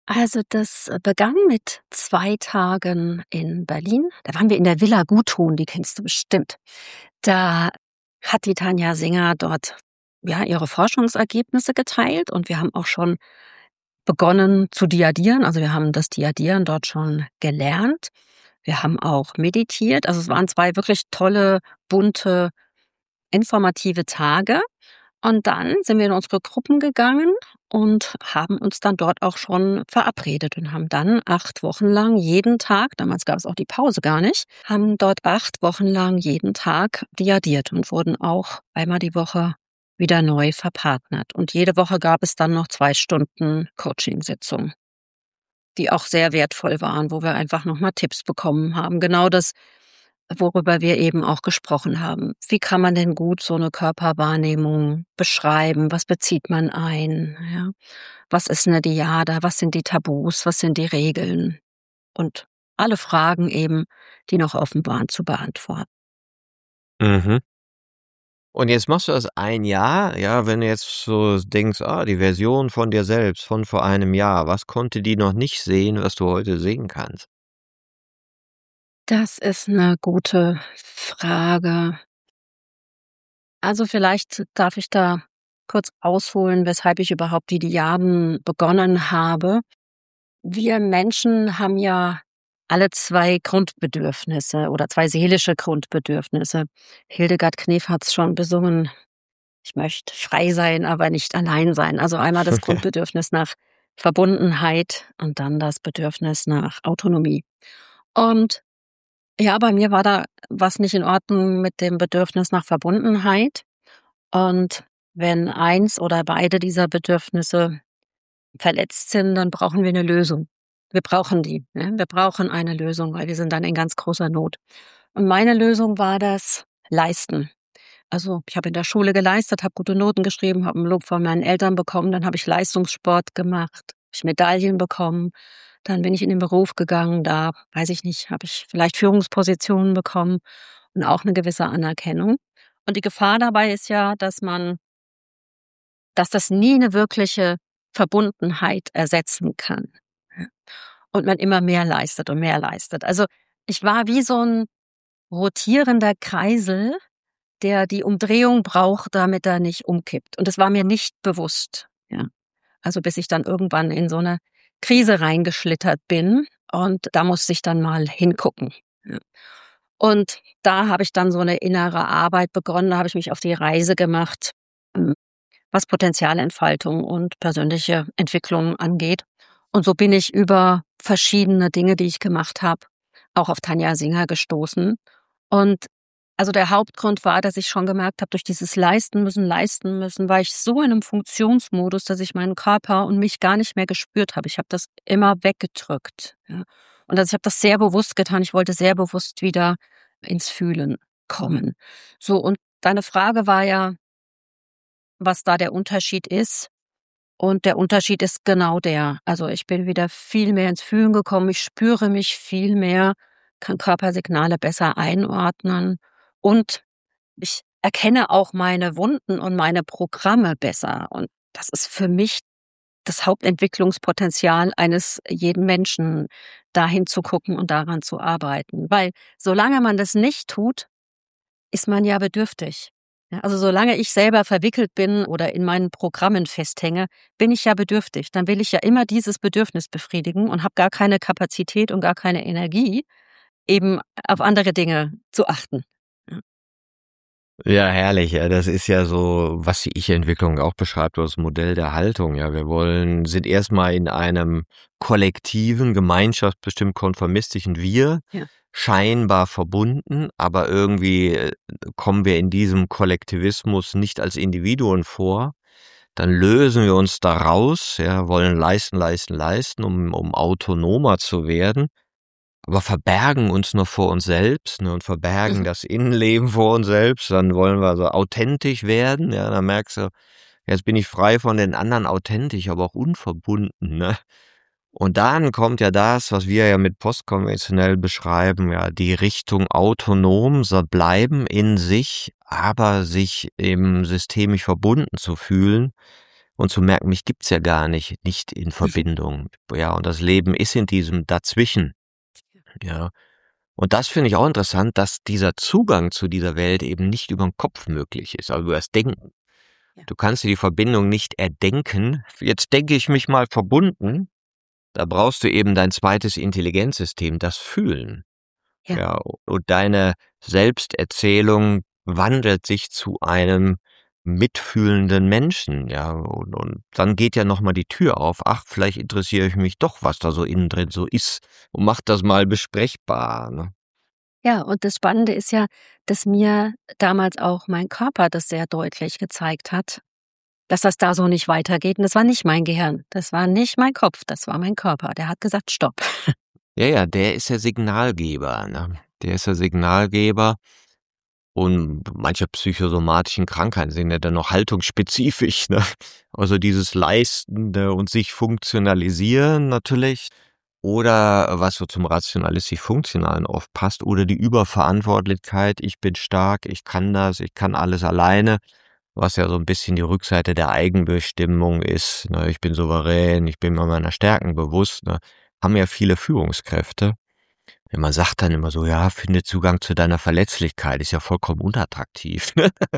Also, das begann mit 2 Tagen in Berlin. Da waren wir in der Villa Guthun, die kennst du bestimmt. Da hat die Tanja Singer dort, ja, ihre Forschungsergebnisse geteilt und wir haben auch schon begonnen zu diadieren. Also, wir haben das Diadieren dort schon gelernt. Wir haben auch meditiert. Also, es waren 2 wirklich tolle, bunte, informative Tage. Und dann sind wir in unsere Gruppen gegangen und haben uns dann dort auch schon verabredet und haben dann 8 Wochen lang jeden Tag, damals gab es auch die Pause gar nicht, haben dort 8 Wochen lang jeden Tag diadiert und wurden auch einmal die Woche wieder neu verpartnert. Und jede Woche gab es dann noch 2 Stunden Coachingsitzung, die auch sehr wertvoll waren, wo wir einfach noch mal Tipps bekommen haben. Genau das, worüber wir eben auch gesprochen haben. Wie kann man denn gut so eine Körperwahrnehmung beschreiben? Was bezieht man ein? Ja. Was ist eine Dyada? Was sind die Tabus? Was sind die Regeln? Und alle Fragen eben, die noch offen waren, zu beantworten. Mhm. Und jetzt machst du das ein Jahr, ja, wenn du jetzt so denkst, die Version von dir selbst von vor einem Jahr, was konnte die noch nicht sehen, was du heute sehen kannst? Das ist eine gute Frage. Also, vielleicht darf ich da kurz ausholen, weshalb ich überhaupt die Dyaden begonnen habe. Wir Menschen haben ja alle 2 Grundbedürfnisse oder 2 seelische Grundbedürfnisse. Hildegard Knef hat's schon besungen: „Ich möchte frei sein, aber nicht allein sein." Also, einmal das Grundbedürfnis nach Verbundenheit und dann das Bedürfnis nach Autonomie. Und ja, bei mir war da was nicht in Ordnung mit dem Bedürfnis nach Verbundenheit. Und wenn eins oder beide dieser Bedürfnisse verletzt sind, dann brauchen wir eine Lösung. Wir brauchen die, ne? Wir brauchen eine Lösung, weil wir sind dann in ganz großer Not. Und meine Lösung war das Leisten. Also, ich habe in der Schule geleistet, habe gute Noten geschrieben, habe 'n Lob von meinen Eltern bekommen, dann habe ich Leistungssport gemacht, habe ich Medaillen bekommen. Dann bin ich in den Beruf gegangen, da, weiß ich nicht, habe ich vielleicht Führungspositionen bekommen und auch eine gewisse Anerkennung. Und die Gefahr dabei ist ja, dass das nie eine wirkliche Verbundenheit ersetzen kann, ja, und man immer mehr leistet und mehr leistet. Also, ich war wie so 'n rotierender Kreisel, der die Umdrehung braucht, damit er nicht umkippt. Und das war mir nicht bewusst, ja. Also, bis ich dann irgendwann in so 'ne Krise reingeschlittert bin und da musste ich dann mal hingucken, ja. Und da habe ich dann so 'ne innere Arbeit begonnen, da habe ich mich auf die Reise gemacht, hm, was Potenzialentfaltung und persönliche Entwicklung angeht. Und so bin ich über verschiedene Dinge, die ich gemacht habe, auch auf Tanja Singer gestoßen. Und also der Hauptgrund war, dass ich schon gemerkt habe, durch dieses leisten müssen, war ich so in einem Funktionsmodus, dass ich meinen Körper und mich gar nicht mehr gespürt habe. Ich habe das immer weggedrückt, ja. Und also, ich habe das sehr bewusst getan. Ich wollte sehr bewusst wieder ins Fühlen kommen. So, und deine Frage war ja, was da der Unterschied ist. Und der Unterschied ist genau der. Also, ich bin wieder viel mehr ins Fühlen gekommen. Ich spüre mich viel mehr, kann Körpersignale besser einordnen und ich erkenne auch meine Wunden und meine Programme besser. Und das ist für mich das Hauptentwicklungspotenzial eines jeden Menschen, dahin zu gucken und daran zu arbeiten. Weil solange man das nicht tut, ist man ja bedürftig. Ja, also solange ich selber verwickelt bin oder in meinen Programmen festhänge, bin ich ja bedürftig. Dann will ich ja immer dieses Bedürfnis befriedigen und habe gar keine Kapazität und gar keine Energie, eben auf andere Dinge zu achten. Ja. Ja, herrlich. Ja, das ist ja so, was die Ich-Entwicklung auch beschreibt, das Modell der Haltung. Ja, sind erstmal in einem kollektiven, gemeinschaftsbestimmt konformistischen Wir Ja. scheinbar verbunden, aber irgendwie kommen wir in diesem Kollektivismus nicht als Individuen vor. Dann lösen wir uns da raus, ja, wollen leisten, um autonomer zu werden, aber verbergen uns noch vor uns selbst, ne, und verbergen Mhm. das Innenleben vor uns selbst. Dann wollen wir so authentisch werden, ja, dann merkst du, jetzt bin ich frei von den anderen authentisch, aber auch unverbunden, ne? Und dann kommt ja das, was wir ja mit postkonventionell beschreiben, ja, die Richtung autonom, so bleiben in sich, aber sich im systemisch verbunden zu fühlen. und zu merken, mich gibt's ja gar nicht in Verbindung. Ja, und das Leben ist in diesem Dazwischen. Ja. Und das finde ich auch interessant, dass dieser Zugang zu dieser Welt eben nicht über den Kopf möglich ist, also über das Denken. Ja. Du kannst dir die Verbindung nicht erdenken. Jetzt denke ich mich mal verbunden. Da brauchst du eben dein zweites Intelligenzsystem, das Fühlen. Ja. Ja, und deine Selbsterzählung wandelt sich zu einem mitfühlenden Menschen, ja, und dann geht ja noch mal die Tür auf. Ach, vielleicht interessiere ich mich doch, was da so innen drin so ist, und macht das mal besprechbar, ne? Ja, und das Spannende ist ja, dass mir damals auch mein Körper das sehr deutlich gezeigt hat, dass das da so nicht weitergeht. Und das war nicht mein Gehirn, das war nicht mein Kopf, das war mein Körper. Der hat gesagt: „Stopp." Ja, ja, der ist der Signalgeber, ne? Der ist der Signalgeber, und manche psychosomatischen Krankheiten sind ja dann noch haltungsspezifisch, ne? Also dieses Leistende und sich funktionalisieren natürlich, oder was so zum rationalistisch-funktionalen oft passt, oder die Überverantwortlichkeit, ich bin stark, ich kann das, ich kann alles alleine, was ja so ein bisschen die Rückseite der Eigenbestimmung ist, ne? Ich bin souverän, ich bin mir meiner Stärken bewusst, ne? Haben ja viele Führungskräfte. Ja, man sagt dann immer so: „Ja, finde Zugang zu deiner Verletzlichkeit", ist ja vollkommen unattraktiv.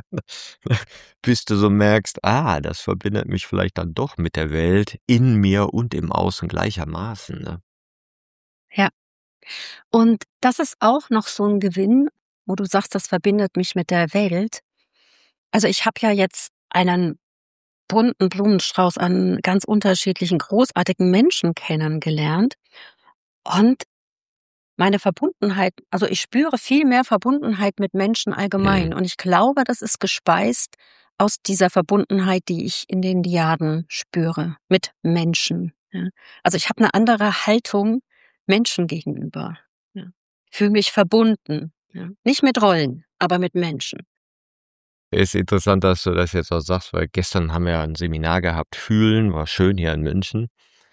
Bis du so merkst: das verbindet mich vielleicht dann doch mit der Welt in mir und im Außen gleichermaßen, ne? Ja. Und das ist auch noch so 'n Gewinn, wo du sagst, das verbindet mich mit der Welt. Also, ich habe ja jetzt einen bunten Blumenstrauß an ganz unterschiedlichen großartigen Menschen kennengelernt und meine Verbundenheit, also, ich spüre viel mehr Verbundenheit mit Menschen Mhm. allgemein und ich glaube, das ist gespeist aus dieser Verbundenheit, die ich in den Dyaden spüre mit Menschen, ja. Also, ich habe 'ne andere Haltung Menschen gegenüber, ja. Fühle mich verbunden, ja. Nicht mit Rollen, aber mit Menschen. Ist interessant, dass du das jetzt auch sagst, weil gestern haben wir ja 'n Seminar gehabt, Fühlen, war schön hier in München.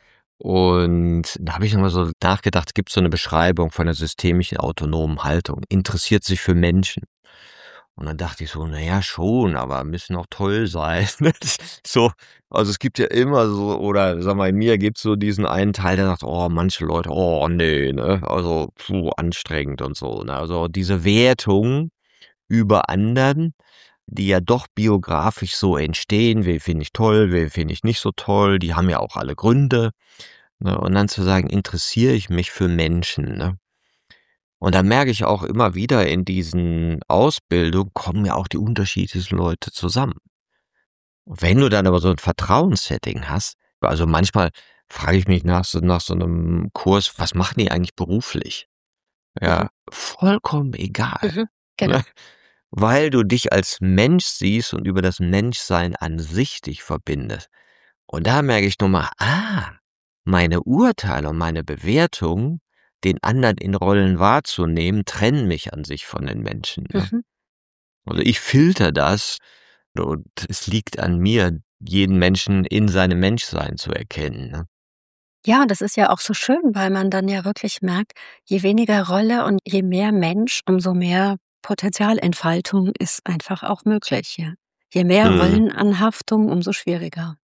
Und da habe ich noch mal so nachgedacht, gibt's so 'ne Beschreibung von der systemischen autonomen Haltung, interessiert sich für Menschen. Und dann dachte ich so: „Na ja, schon, aber müssen auch toll sein", ne? So, also, es gibt ja immer so, oder sag mal, in mir gibt's so diesen einen Teil, der sagt: „Oh, manche Leute, oh ne, ne? Also, anstrengend und so", ne? Also, diese Wertung über anderen, die ja doch biografisch so entstehen, wen finde ich toll, wen finde ich nicht so toll, die haben ja auch alle Gründe, ne? Und dann zu sagen, interessiere ich mich für Menschen, ne? Und da merke ich auch immer wieder, in diesen Ausbildungen kommen ja auch die unterschiedlichsten Leute zusammen. Und wenn du dann aber so 'n Vertrauenssetting hast, also manchmal frage ich mich nach so 'nem Kurs: „Was machen die eigentlich beruflich?" Mhm, Ja, vollkommen egal, mhm, genau. ne? Weil du dich als Mensch siehst und über das Menschsein an sich dich verbindest. Und da merke ich noch mal, meine Urteile und meine Bewertung, den anderen in Rollen wahrzunehmen, trennen mich an sich von den Menschen, ne? Mhm. Also, ich filter das, und es liegt an mir, jeden Menschen in seinem Menschsein zu erkennen, ne? Ja, das ist ja auch so schön, weil man dann ja wirklich merkt, je weniger Rolle und je mehr Mensch, umso mehr Potenzialentfaltung ist einfach auch möglich, ja. Je mehr Mhm. Rollenanhaftung, umso schwieriger.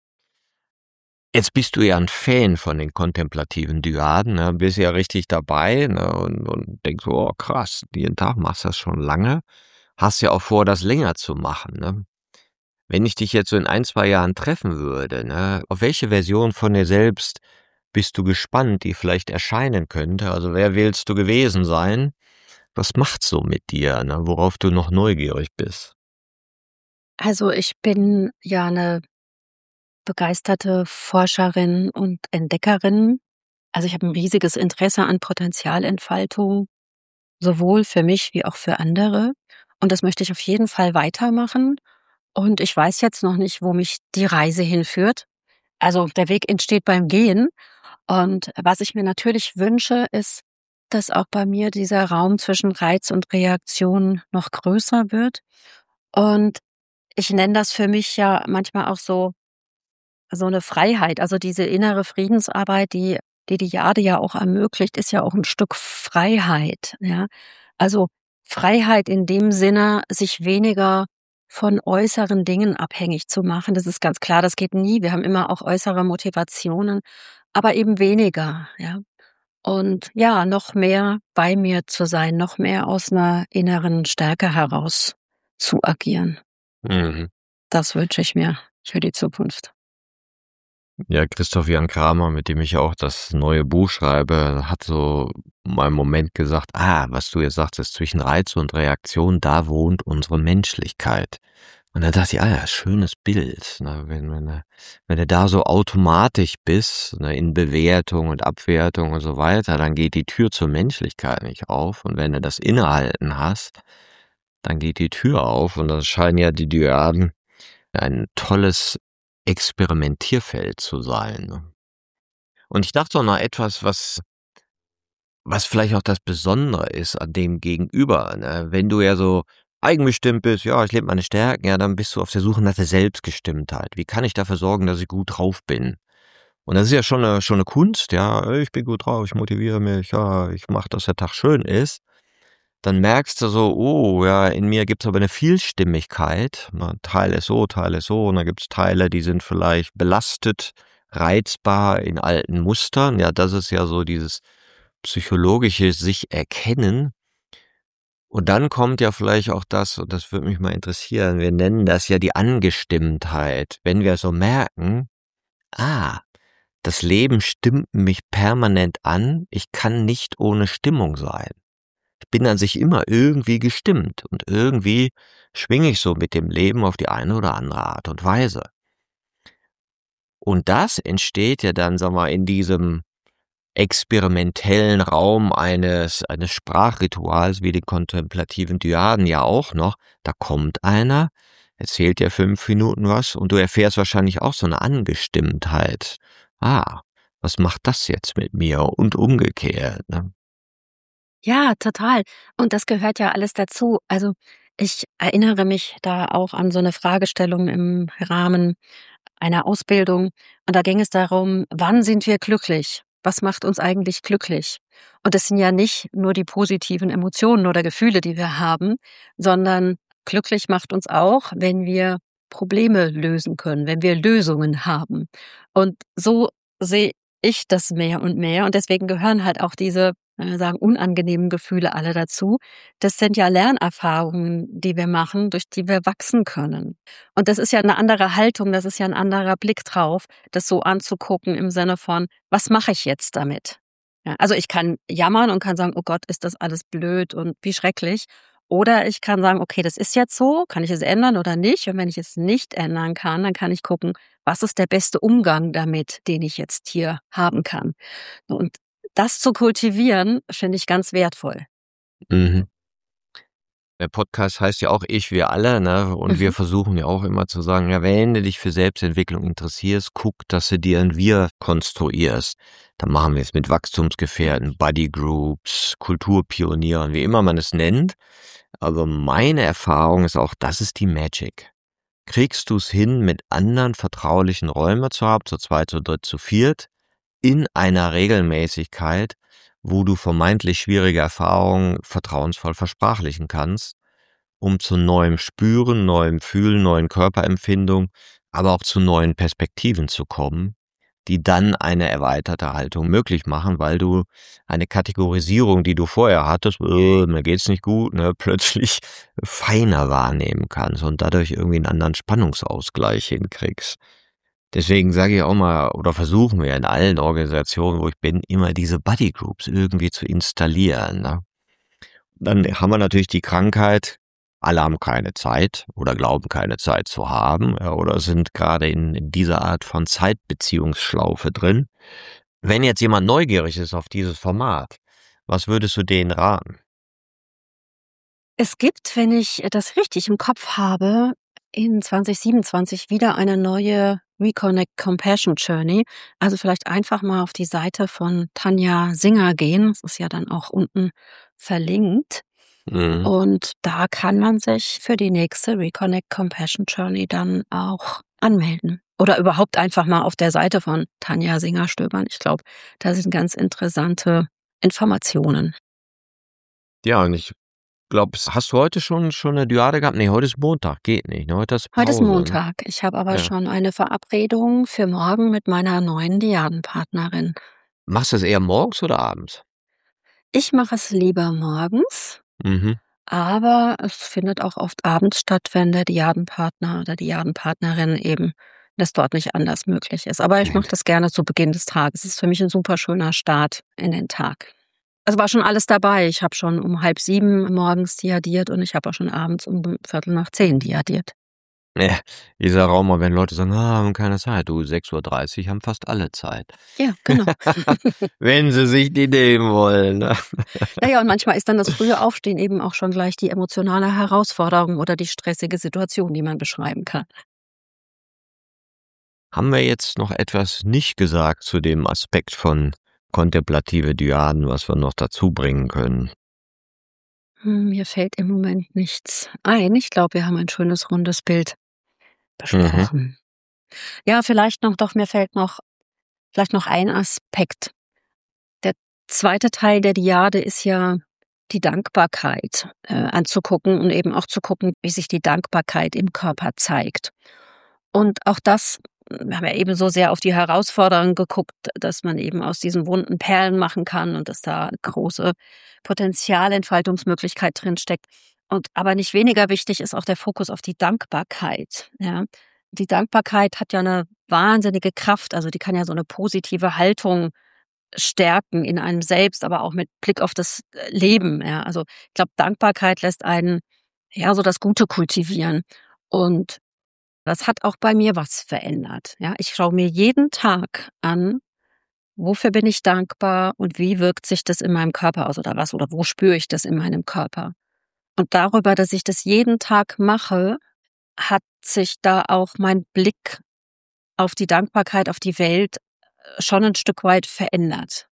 Jetzt bist du ja 'n Fan von den kontemplativen Dyaden, ne? Bist ja richtig dabei, ne, und denkst so: „Oh krass, jeden Tag machst das schon lange." Hast ja auch vor, das länger zu machen, ne? Wenn ich dich jetzt so in 1, 2 Jahren treffen würde, ne, auf welche Version von dir selbst bist du gespannt, die vielleicht erscheinen könnte? Also, wer willst du gewesen sein? Was macht's so mit dir, ne, worauf du noch neugierig bist? Also, ich bin ja 'ne begeisterte Forscherin und Entdeckerin. Also, ich habe 'n riesiges Interesse an Potenzialentfaltung, sowohl für mich wie auch für andere. Und das möchte ich auf jeden Fall weitermachen. Und ich weiß jetzt noch nicht, wo mich die Reise hinführt. Also, der Weg entsteht beim Gehen. Und was ich mir natürlich wünsche, ist, dass auch bei mir dieser Raum zwischen Reiz und Reaktion noch größer wird. Und ich nenne das für mich ja manchmal auch so 'ne Freiheit. Also, diese innere Friedensarbeit, die Jade ja auch ermöglicht, ist ja auch 'n Stück Freiheit, ja? Also, Freiheit in dem Sinne, sich weniger von äußeren Dingen abhängig zu machen. Das ist ganz klar, das geht nie. Wir haben immer auch äußere Motivationen, aber eben weniger, ja. Und ja, noch mehr bei mir zu sein, noch mehr aus einer inneren Stärke heraus zu agieren. Mhm. Das wünsche ich mir für die Zukunft. Ja, Christoph Jan Kramer, mit dem ich auch das neue Buch schreibe, hat so mal einen Moment gesagt, was du jetzt sagtest, zwischen Reiz und Reaktion, da wohnt unsere Menschlichkeit. Und da dachte ich, ja, schönes Bild, ne, wenn du da so automatisch bist, ne, in Bewertung und Abwertung und so weiter, dann geht die Tür zur Menschlichkeit nicht auf. Und wenn du das Innehalten hast, dann geht die Tür auf. Und das scheinen ja die Dynaden ein tolles Experimentierfeld zu sein. Ne? Und ich dachte auch noch etwas, was vielleicht auch das Besondere ist an dem Gegenüber. Ne? Wenn du ja so eigenbestimmt bist, ja, ich lebe meine Stärken, ja, dann bist du auf der Suche nach der Selbstbestimmtheit. Wie kann ich dafür sorgen, dass ich gut drauf bin? Und das ist ja schon eine Kunst, ja, ich bin gut drauf, ich motiviere mich, ja, ich mache, dass der Tag schön ist. Dann merkst du so, oh, ja, in mir gibt's aber eine Vielstimmigkeit. Ne? Teil ist so, und dann gibt's Teile, die sind vielleicht belastet, reizbar in alten Mustern. Ja, das ist ja so dieses psychologische sich erkennen. Und dann kommt ja vielleicht auch das, und das würde mich mal interessieren, wir nennen das ja die Angestimmtheit. Wenn wir so merken, das Leben stimmt mich permanent an, ich kann nicht ohne Stimmung sein. Ich bin an sich immer irgendwie gestimmt und irgendwie schwinge ich so mit dem Leben auf die eine oder andere Art und Weise. Und das entsteht ja dann, sag mal, in diesem experimentellen Raum eines Sprachrituals wie den kontemplativen Dyaden ja auch noch. Da kommt einer, erzählt dir 5 Minuten was und du erfährst wahrscheinlich auch so eine Angestimmtheit. Was macht das jetzt mit mir? Und umgekehrt, ne? Ja, total. Und das gehört ja alles dazu. Also, ich erinnere mich da auch an so eine Fragestellung im Rahmen einer Ausbildung. Und da ging es darum: Wann sind wir glücklich? Was macht uns eigentlich glücklich? Und das sind ja nicht nur die positiven Emotionen oder Gefühle, die wir haben, sondern glücklich macht uns auch, wenn wir Probleme lösen können, wenn wir Lösungen haben. Und so sehe ich das mehr und mehr. Und deswegen gehören halt auch diese, wenn wir sagen, unangenehmen Gefühle alle dazu. Das sind ja Lernerfahrungen, die wir machen, durch die wir wachsen können. Und das ist ja eine andere Haltung, das ist ja ein anderer Blick drauf, das so anzugucken im Sinne von: Was mache ich jetzt damit? Ja, also ich kann jammern und kann sagen: „Oh Gott, ist das alles blöd und wie schrecklich.“ Oder ich kann sagen: „Okay, das ist jetzt so, kann ich es ändern oder nicht?“ Und wenn ich es nicht ändern kann, dann kann ich gucken, was ist der beste Umgang damit, den ich jetzt hier haben kann. Und das zu kultivieren, finde ich ganz wertvoll. Mhm. Der Podcast heißt ja auch Ich, wir alle, ne? Und wir Mhm. versuchen ja auch immer zu sagen, ja, wenn du dich für Selbstentwicklung interessierst, guck, dass du dir ein Wir konstruierst. Dann machen wir es mit Wachstumsgefährten, Buddy Groups, Kulturpionieren, wie immer man es nennt. Aber meine Erfahrung ist auch, das ist die Magic. Kriegst du es hin, mit anderen vertraulichen Räumen zu haben, zu zweit, zu dritt, zu viert, in einer Regelmäßigkeit, wo du vermeintlich schwierige Erfahrungen vertrauensvoll versprachlichen kannst, um zu neuem Spüren, neuem Fühlen, neuen Körperempfindungen, aber auch zu neuen Perspektiven zu kommen, die dann eine erweiterte Haltung möglich machen, weil du eine Kategorisierung, die du vorher hattest, mir geht's nicht gut, ne, plötzlich feiner wahrnehmen kannst und dadurch irgendwie einen anderen Spannungsausgleich hinkriegst. Deswegen sage ich auch mal, oder versuchen wir in allen Organisationen, wo ich bin, immer diese Buddy Groups irgendwie zu installieren. Ne? Dann haben wir natürlich die Krankheit, alle haben keine Zeit oder glauben keine Zeit zu haben, ja, oder sind gerade in dieser Art von Zeitbeziehungsschlaufe drin. Wenn jetzt jemand neugierig ist auf dieses Format, was würdest du denen raten? Es gibt, wenn ich das richtig im Kopf habe, in 2027 wieder eine neue Reconnect Compassion Journey. Also vielleicht einfach mal auf die Seite von Tanja Singer gehen. Das ist ja dann auch unten verlinkt. Mhm. Und da kann man sich für die nächste Reconnect Compassion Journey dann auch anmelden. Oder überhaupt einfach mal auf der Seite von Tanja Singer stöbern. Ich glaube, da sind ganz interessante Informationen. Ja, und ich glaube, hast du heute schon eine Dyade gehabt? Nee, heute ist Montag, geht nicht. Ne? Heute ist Heute ist Pause. Ne? Montag. Ich habe aber Ja. schon eine Verabredung für morgen mit meiner neuen Diadenpartnerin. Machst du es eher morgens oder abends? Ich mache es lieber morgens, Mhm. aber es findet auch oft abends statt, wenn der Diadenpartner oder die Diadenpartnerin eben das dort nicht anders möglich ist. Aber ich mache das gerne zu Beginn des Tages. Es ist für mich ein super schöner Start in den Tag. Also war schon alles dabei. Ich habe schon um 6:30 morgens diadiert und ich habe auch schon abends um 9:15 diadiert. Ja, ich sage auch mal, wenn Leute sagen, haben keine Zeit, du, 6:30 haben fast alle Zeit. Ja, genau. Wenn sie sich die nehmen wollen. Ne? Ja, und manchmal ist dann das frühe Aufstehen eben auch schon gleich die emotionale Herausforderung oder die stressige Situation, die man beschreiben kann. Haben wir jetzt noch etwas nicht gesagt zu dem Aspekt von kontemplative Dyaden, was wir noch dazu bringen können? Mir fällt im Moment nichts ein. Ich glaube, wir haben ein schönes rundes Bild besprochen. Ja, mir fällt vielleicht noch ein Aspekt. Der zweite Teil der Dyade ist ja die Dankbarkeit anzugucken und eben auch zu gucken, wie sich die Dankbarkeit im Körper zeigt. Und auch das, wir haben ja eben so sehr auf die Herausforderungen geguckt, dass man eben aus diesen Wunden Perlen machen kann und dass da große Potenzialentfaltungsmöglichkeit drinsteckt. Aber nicht weniger wichtig ist auch der Fokus auf die Dankbarkeit. Ja. Die Dankbarkeit hat ja eine wahnsinnige Kraft, also die kann ja so eine positive Haltung stärken in einem selbst, aber auch mit Blick auf das Leben. Ja. Also ich glaube, Dankbarkeit lässt einen ja so das Gute kultivieren. Und das hat auch bei mir was verändert. Ja, ich schaue mir jeden Tag an, wofür bin ich dankbar und wie wirkt sich das in meinem Körper aus oder wo spüre ich das in meinem Körper? Und darüber, dass ich das jeden Tag mache, hat sich da auch mein Blick auf die Dankbarkeit, auf die Welt schon ein Stück weit verändert.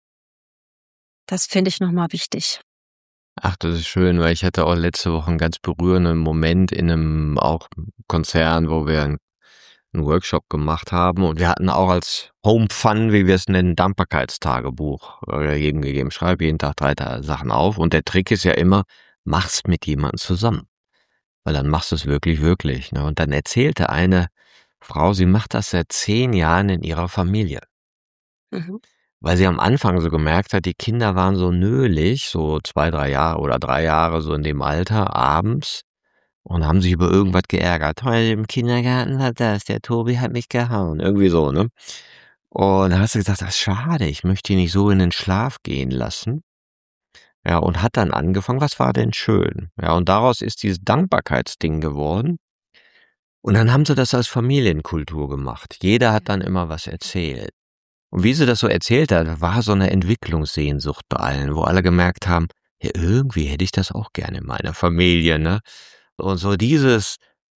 Das finde ich nochmal wichtig. Ach, das ist schön, weil ich hatte auch letzte Woche einen ganz berührenden Moment in einem auch Konzern, wo wir einen Workshop gemacht haben und wir hatten auch als Home Fun, wie wir es nennen, Dankbarkeitstagebuch jedem gegeben. Schreib jeden Tag 3 Sachen auf und der Trick ist ja immer, mach's mit jemandem zusammen, weil dann machst du es wirklich, wirklich. Ne? Und dann erzählte eine Frau, sie macht das seit 10 Jahren in ihrer Familie. Mhm. Weil sie am Anfang so gemerkt hat, die Kinder waren so nölig, so 2, 3 Jahre oder 3 Jahre so in dem Alter, abends, und haben sich über irgendwas geärgert. Heute im Kindergarten war das, der Tobi hat mich gehauen. Irgendwie so, ne? Und dann hast du gesagt, das ist schade, ich möchte ihn nicht so in den Schlaf gehen lassen. Ja, und hat dann angefangen, was war denn schön? Ja, und daraus ist dieses Dankbarkeitsding geworden. Und dann haben sie das als Familienkultur gemacht. Jeder hat dann immer was erzählt. Und wie sie das so erzählt hat, war so eine Entwicklungssehnsucht bei allen, wo alle gemerkt haben, ja, irgendwie hätte ich das auch gerne in meiner Familie, ne? Und so dieses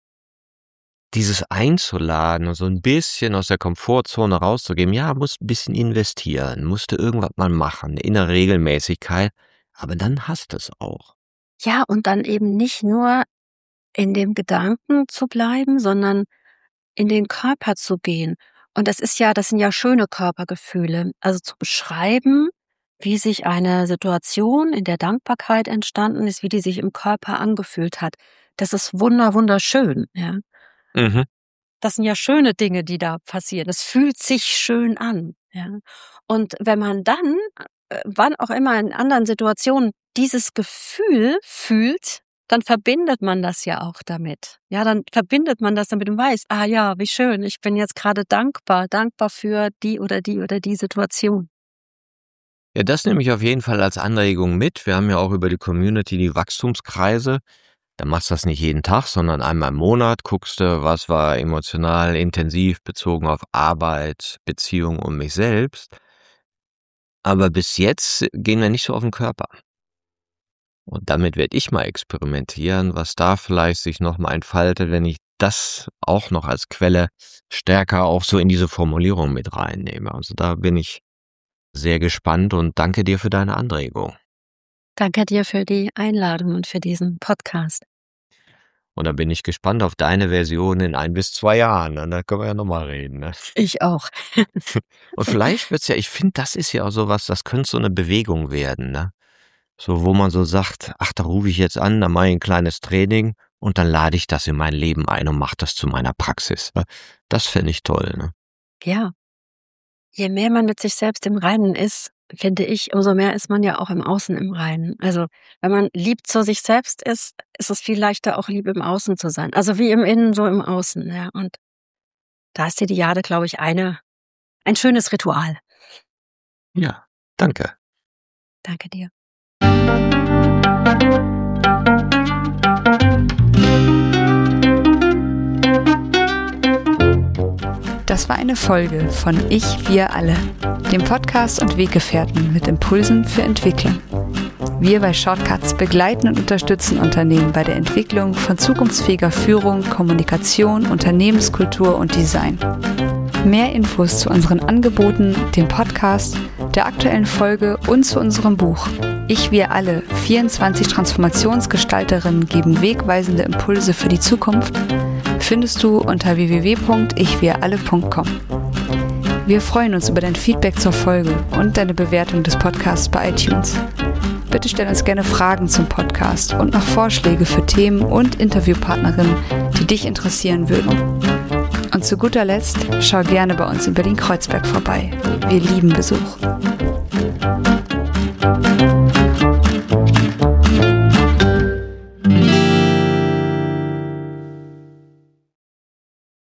einzuladen und so ein bisschen aus der Komfortzone rauszugeben, ja, musst ein bisschen investieren, musste irgendwas mal machen, eine innere Regelmäßigkeit, aber dann hast du es auch. Ja, und dann eben nicht nur in dem Gedanken zu bleiben, sondern in den Körper zu gehen. Und das sind ja schöne Körpergefühle. Also zu beschreiben, wie sich eine Situation in der Dankbarkeit entstanden ist, wie die sich im Körper angefühlt hat. Das ist wunderschön, ja. Mhm. Das sind ja schöne Dinge, die da passieren. Es fühlt sich schön an, ja. Und wenn man dann, wann auch immer in anderen Situationen dieses Gefühl fühlt, dann verbindet man das ja auch damit. Ja, dann verbindet man das damit und weiß, ah ja, wie schön, ich bin jetzt gerade dankbar für die oder die Situation. Ja, das nehme ich auf jeden Fall als Anregung mit. Wir haben ja auch über die Community die Wachstumskreise. Da machst du das nicht jeden Tag, sondern einmal im Monat guckst du, was war emotional intensiv bezogen auf Arbeit, Beziehung und mich selbst. Aber bis jetzt gehen wir nicht so auf den Körper. Und damit werde ich mal experimentieren, was da vielleicht sich nochmal entfaltet, wenn ich das auch noch als Quelle stärker auch so in diese Formulierung mit reinnehme. Also da bin ich sehr gespannt und danke dir für deine Anregung. Danke dir für die Einladung und für diesen Podcast. Und dann bin ich gespannt auf deine Version in 1 bis 2 Jahren. Da können wir ja nochmal reden. Ne? Ich auch. Und vielleicht wird's ja, ich finde, das ist ja auch sowas, das könnte so eine Bewegung werden. Ne? So, wo man so sagt, ach, da rufe ich jetzt an, da mache ich ein kleines Training und dann lade ich das in mein Leben ein und mache das zu meiner Praxis. Das fände ich toll, ne? Ja. Je mehr man mit sich selbst im Reinen ist, finde ich, umso mehr ist man ja auch im Außen im Reinen. Also, wenn man lieb zu sich selbst ist, ist es viel leichter, auch lieb im Außen zu sein. Also wie im Innen, so im Außen, ja. Und da ist die Dyade, glaube ich, ein schönes Ritual. Ja, danke. Danke dir. Das war eine Folge von Ich, wir alle, dem Podcast und Weggefährten mit Impulsen für Entwicklung. Wir bei Shortcuts begleiten und unterstützen Unternehmen bei der Entwicklung von zukunftsfähiger Führung, Kommunikation, Unternehmenskultur und Design. Mehr Infos zu unseren Angeboten, dem Podcast, der aktuellen Folge und zu unserem Buch Ich, wir alle, 24 Transformationsgestalterinnen geben wegweisende Impulse für die Zukunft, findest du unter www.ichwiralle.com. Wir freuen uns über dein Feedback zur Folge und deine Bewertung des Podcasts bei iTunes. Bitte stell uns gerne Fragen zum Podcast und noch Vorschläge für Themen und Interviewpartnerinnen, die dich interessieren würden. Und zu guter Letzt, schau gerne bei uns in Berlin-Kreuzberg vorbei. Wir lieben Besuch.